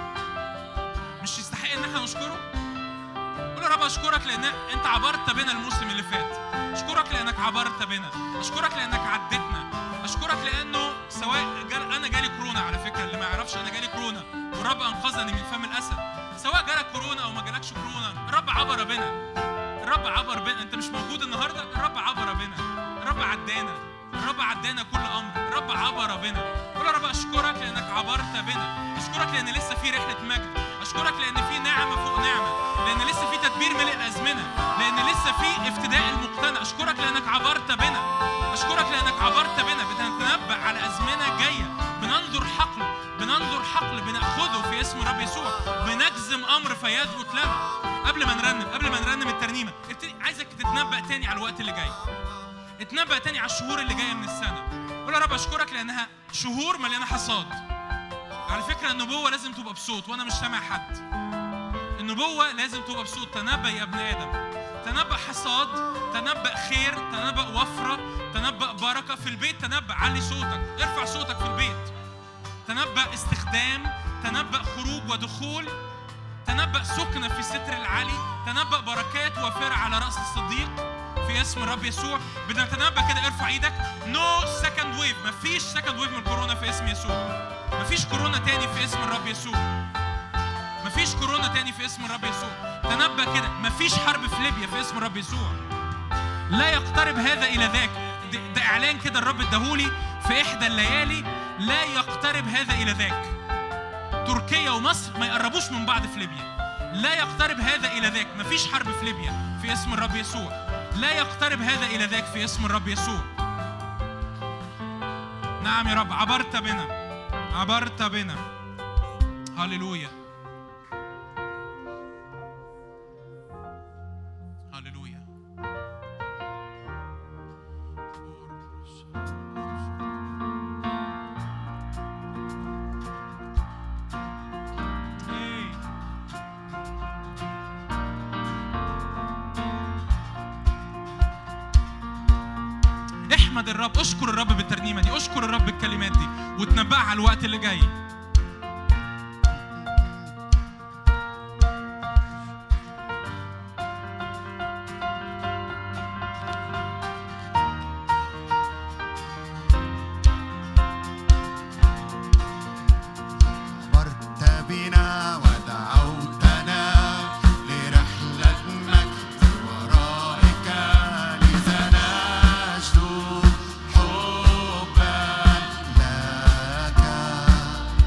مش يستحق إن احنا نشكره؟ قول يا رب أشكرك لأن أنت عبرت بنا الموسم اللي فات. أشكرك لأنك عبرت بنا. أشكرك لأنك عدتنا. أشكرك لأنه سواء جال أنا جالي كورونا، على فكرة اللي ما يعرفش أنا جالي كورونا والرب أنقذني من فم الأسد. سواء جالك كورونا أو ما جالكش كورونا، الرب عبر بنا. الرب عبر بنا. أنت مش موجود النهاردة، الرب عبر بنا. الرب عدانا. الرب عدانا كل امر. الرب عبر بنا. قول يا رب اشكرك لانك عبرت بنا. اشكرك لان لسه في رحله مجد. اشكرك لان في نعمه فوق نعمه، لان لسه في تدبير ملء الازمنه، لان لسه في افتداء المقتنع. اشكرك لانك عبرت بنا. اشكرك لانك عبرت بنا. بنتنبأ على ازمنه جايه، بننظر حقل بننظر حقل بناخذه في اسم الرب يسوع. بنجزم امر فيثبت لنا. قبل ما نرنم قبل ما نرنم الترنيمه، عايزك تتنبأ تاني على الوقت اللي جاي. اتنبأ تاني على الشهور اللي جايه من السنه. قول يا رب اشكرك لانها شهور مليانه حصاد. على فكره النبوه لازم تبقى بصوت، وانا مش سامع حد. النبوه لازم تبقى بصوت. تنبأ يا ابن ادم. تنبأ حصاد، تنبأ خير، تنبأ وفره، تنبأ بركه في البيت. تنبأ علي صوتك، ارفع صوتك في البيت. تنبأ استخدام، تنبأ خروج ودخول، تنبأ سكنه في ستر العلي، تنبأ بركات وافره على رأس الصديق في اسم الرب يسوع. بدنا نتنبأ كده. ارفع ايدك. نو سكند ويف. مفيش سكند ويف من الكورونا في اسم يسوع. مفيش كورونا تاني في اسم الرب يسوع. مفيش كورونا تاني في اسم الرب يسوع. تنبأ كده. مفيش حرب في ليبيا في اسم الرب يسوع. لا يقترب هذا الى ذاك. ده اعلان كده الرب اداهولي في احدى الليالي. لا يقترب هذا الى ذاك. تركيا ومصر ما يقربوش من بعض في ليبيا. لا يقترب هذا الى ذاك. مفيش حرب في ليبيا في اسم الرب يسوع. لا يقترب هذا إلى ذاك في اسم الرب يسوع. نعم يا رب عبرت بنا. عبرت بنا. هاليلويا هاليلويا. احمد الرب. اشكر الرب بالترنيمه دي. اشكر الرب بالكلمات دي وتنبأ على الوقت اللي جاي. عبرت بنا ودعوتنا لرحلة مجد ورائك، لذا نشدو حبا لك.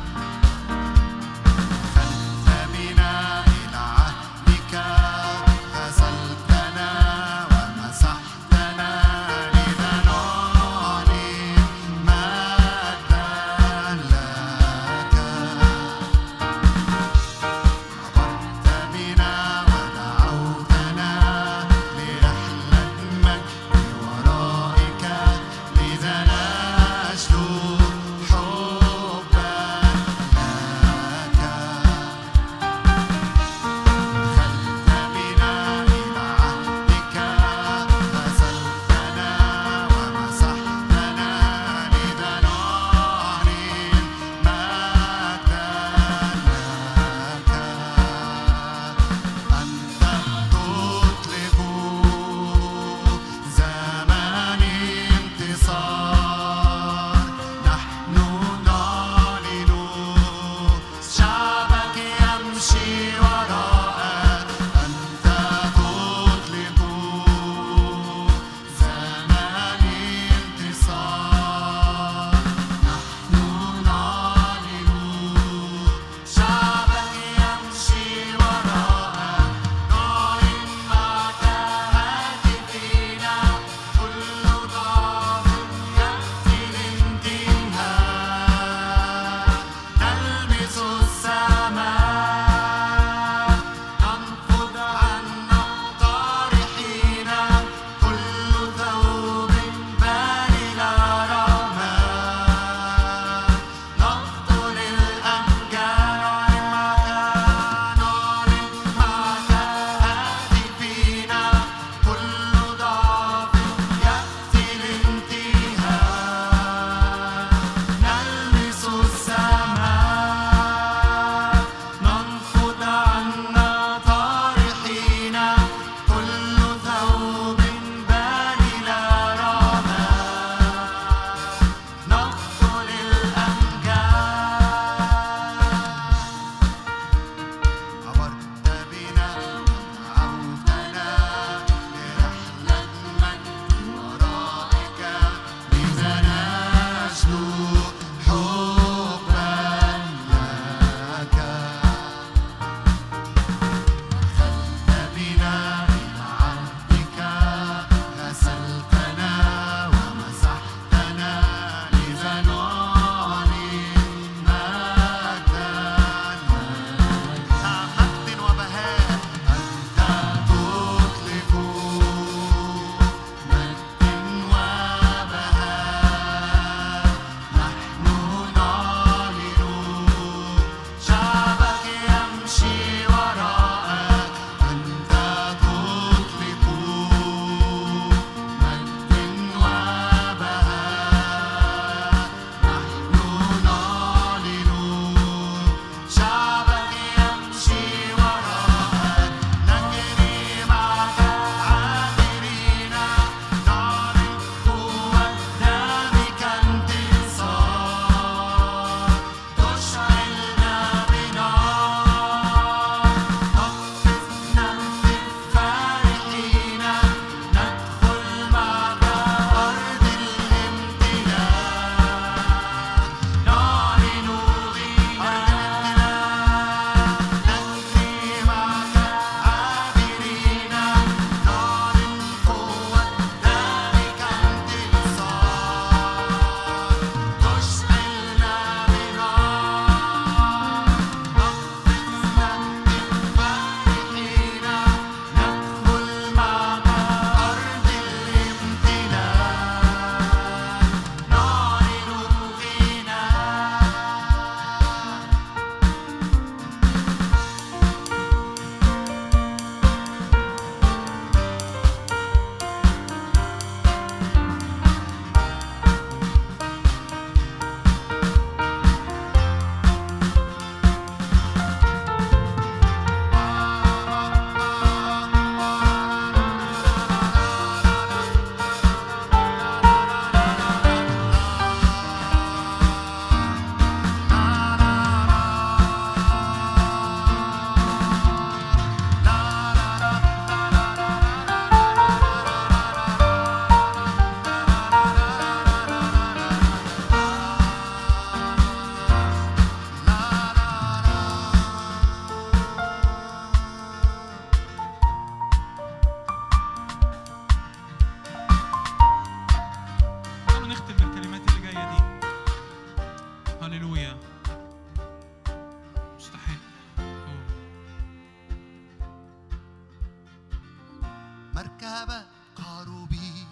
مركبة قاروبي،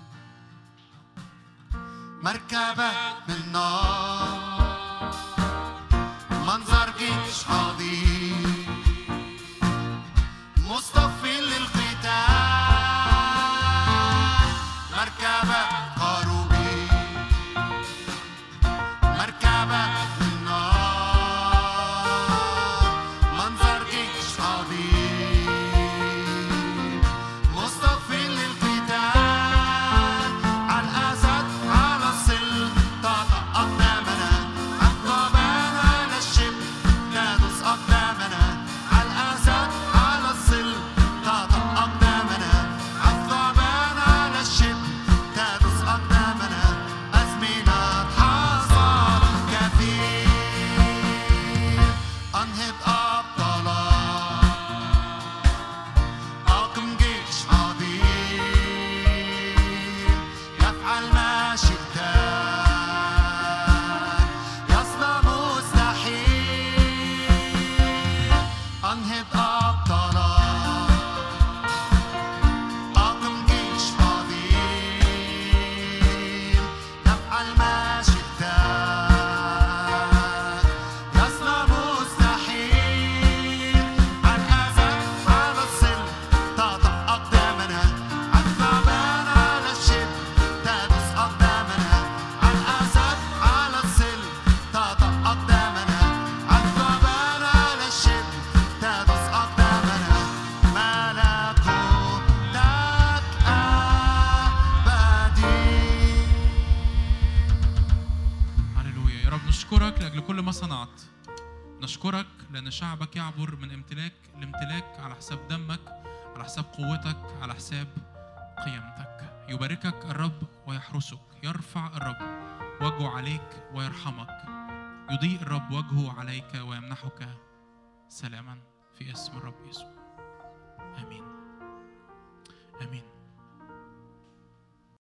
مركبة من نار، منظر جيش عظيم مصطفي للقتال، مركبة قاروبي، مركبة من نار، منظر جيش عظيم مصطفي للقتال، على الأسد على السلطة أقدامنا، الثعبان على الشبل تدوس أقدامنا، على الأسد على السلطة أقدامنا، الثعبان على الشبل تدوس أقدامنا، أزمنة حصاد كثير أنهض أبطالا، أقم جيش عظيم يفعل ما شئت، يصنع مستحيل، أنهض أبطالا، أقم جيش عظيم يفعل ما شئت، يصنع مستحيل، على الأسد على السلطة أقدامنا، الثعبان على الشبل تدوس أقدامنا، على الأسد على السلطة أقدامنا، الثعبان على الشبل تدوس أقدامنا، ملكوتك أبدي. هللويا. يا رب نشكرك لأجل كل ما صنعت، نشكرك لأن شعبك يعبر من امتلاك لامتلاك على حساب دمك، على حساب قوتك، على حساب قيامتك. يباركك الرب ويحرسك، يرفع الرب وجهه عليك ويرحمك، يضيء الرب وجهه عليك ويمنحك سلاما في اسم الرب يسوع. آمين آمين.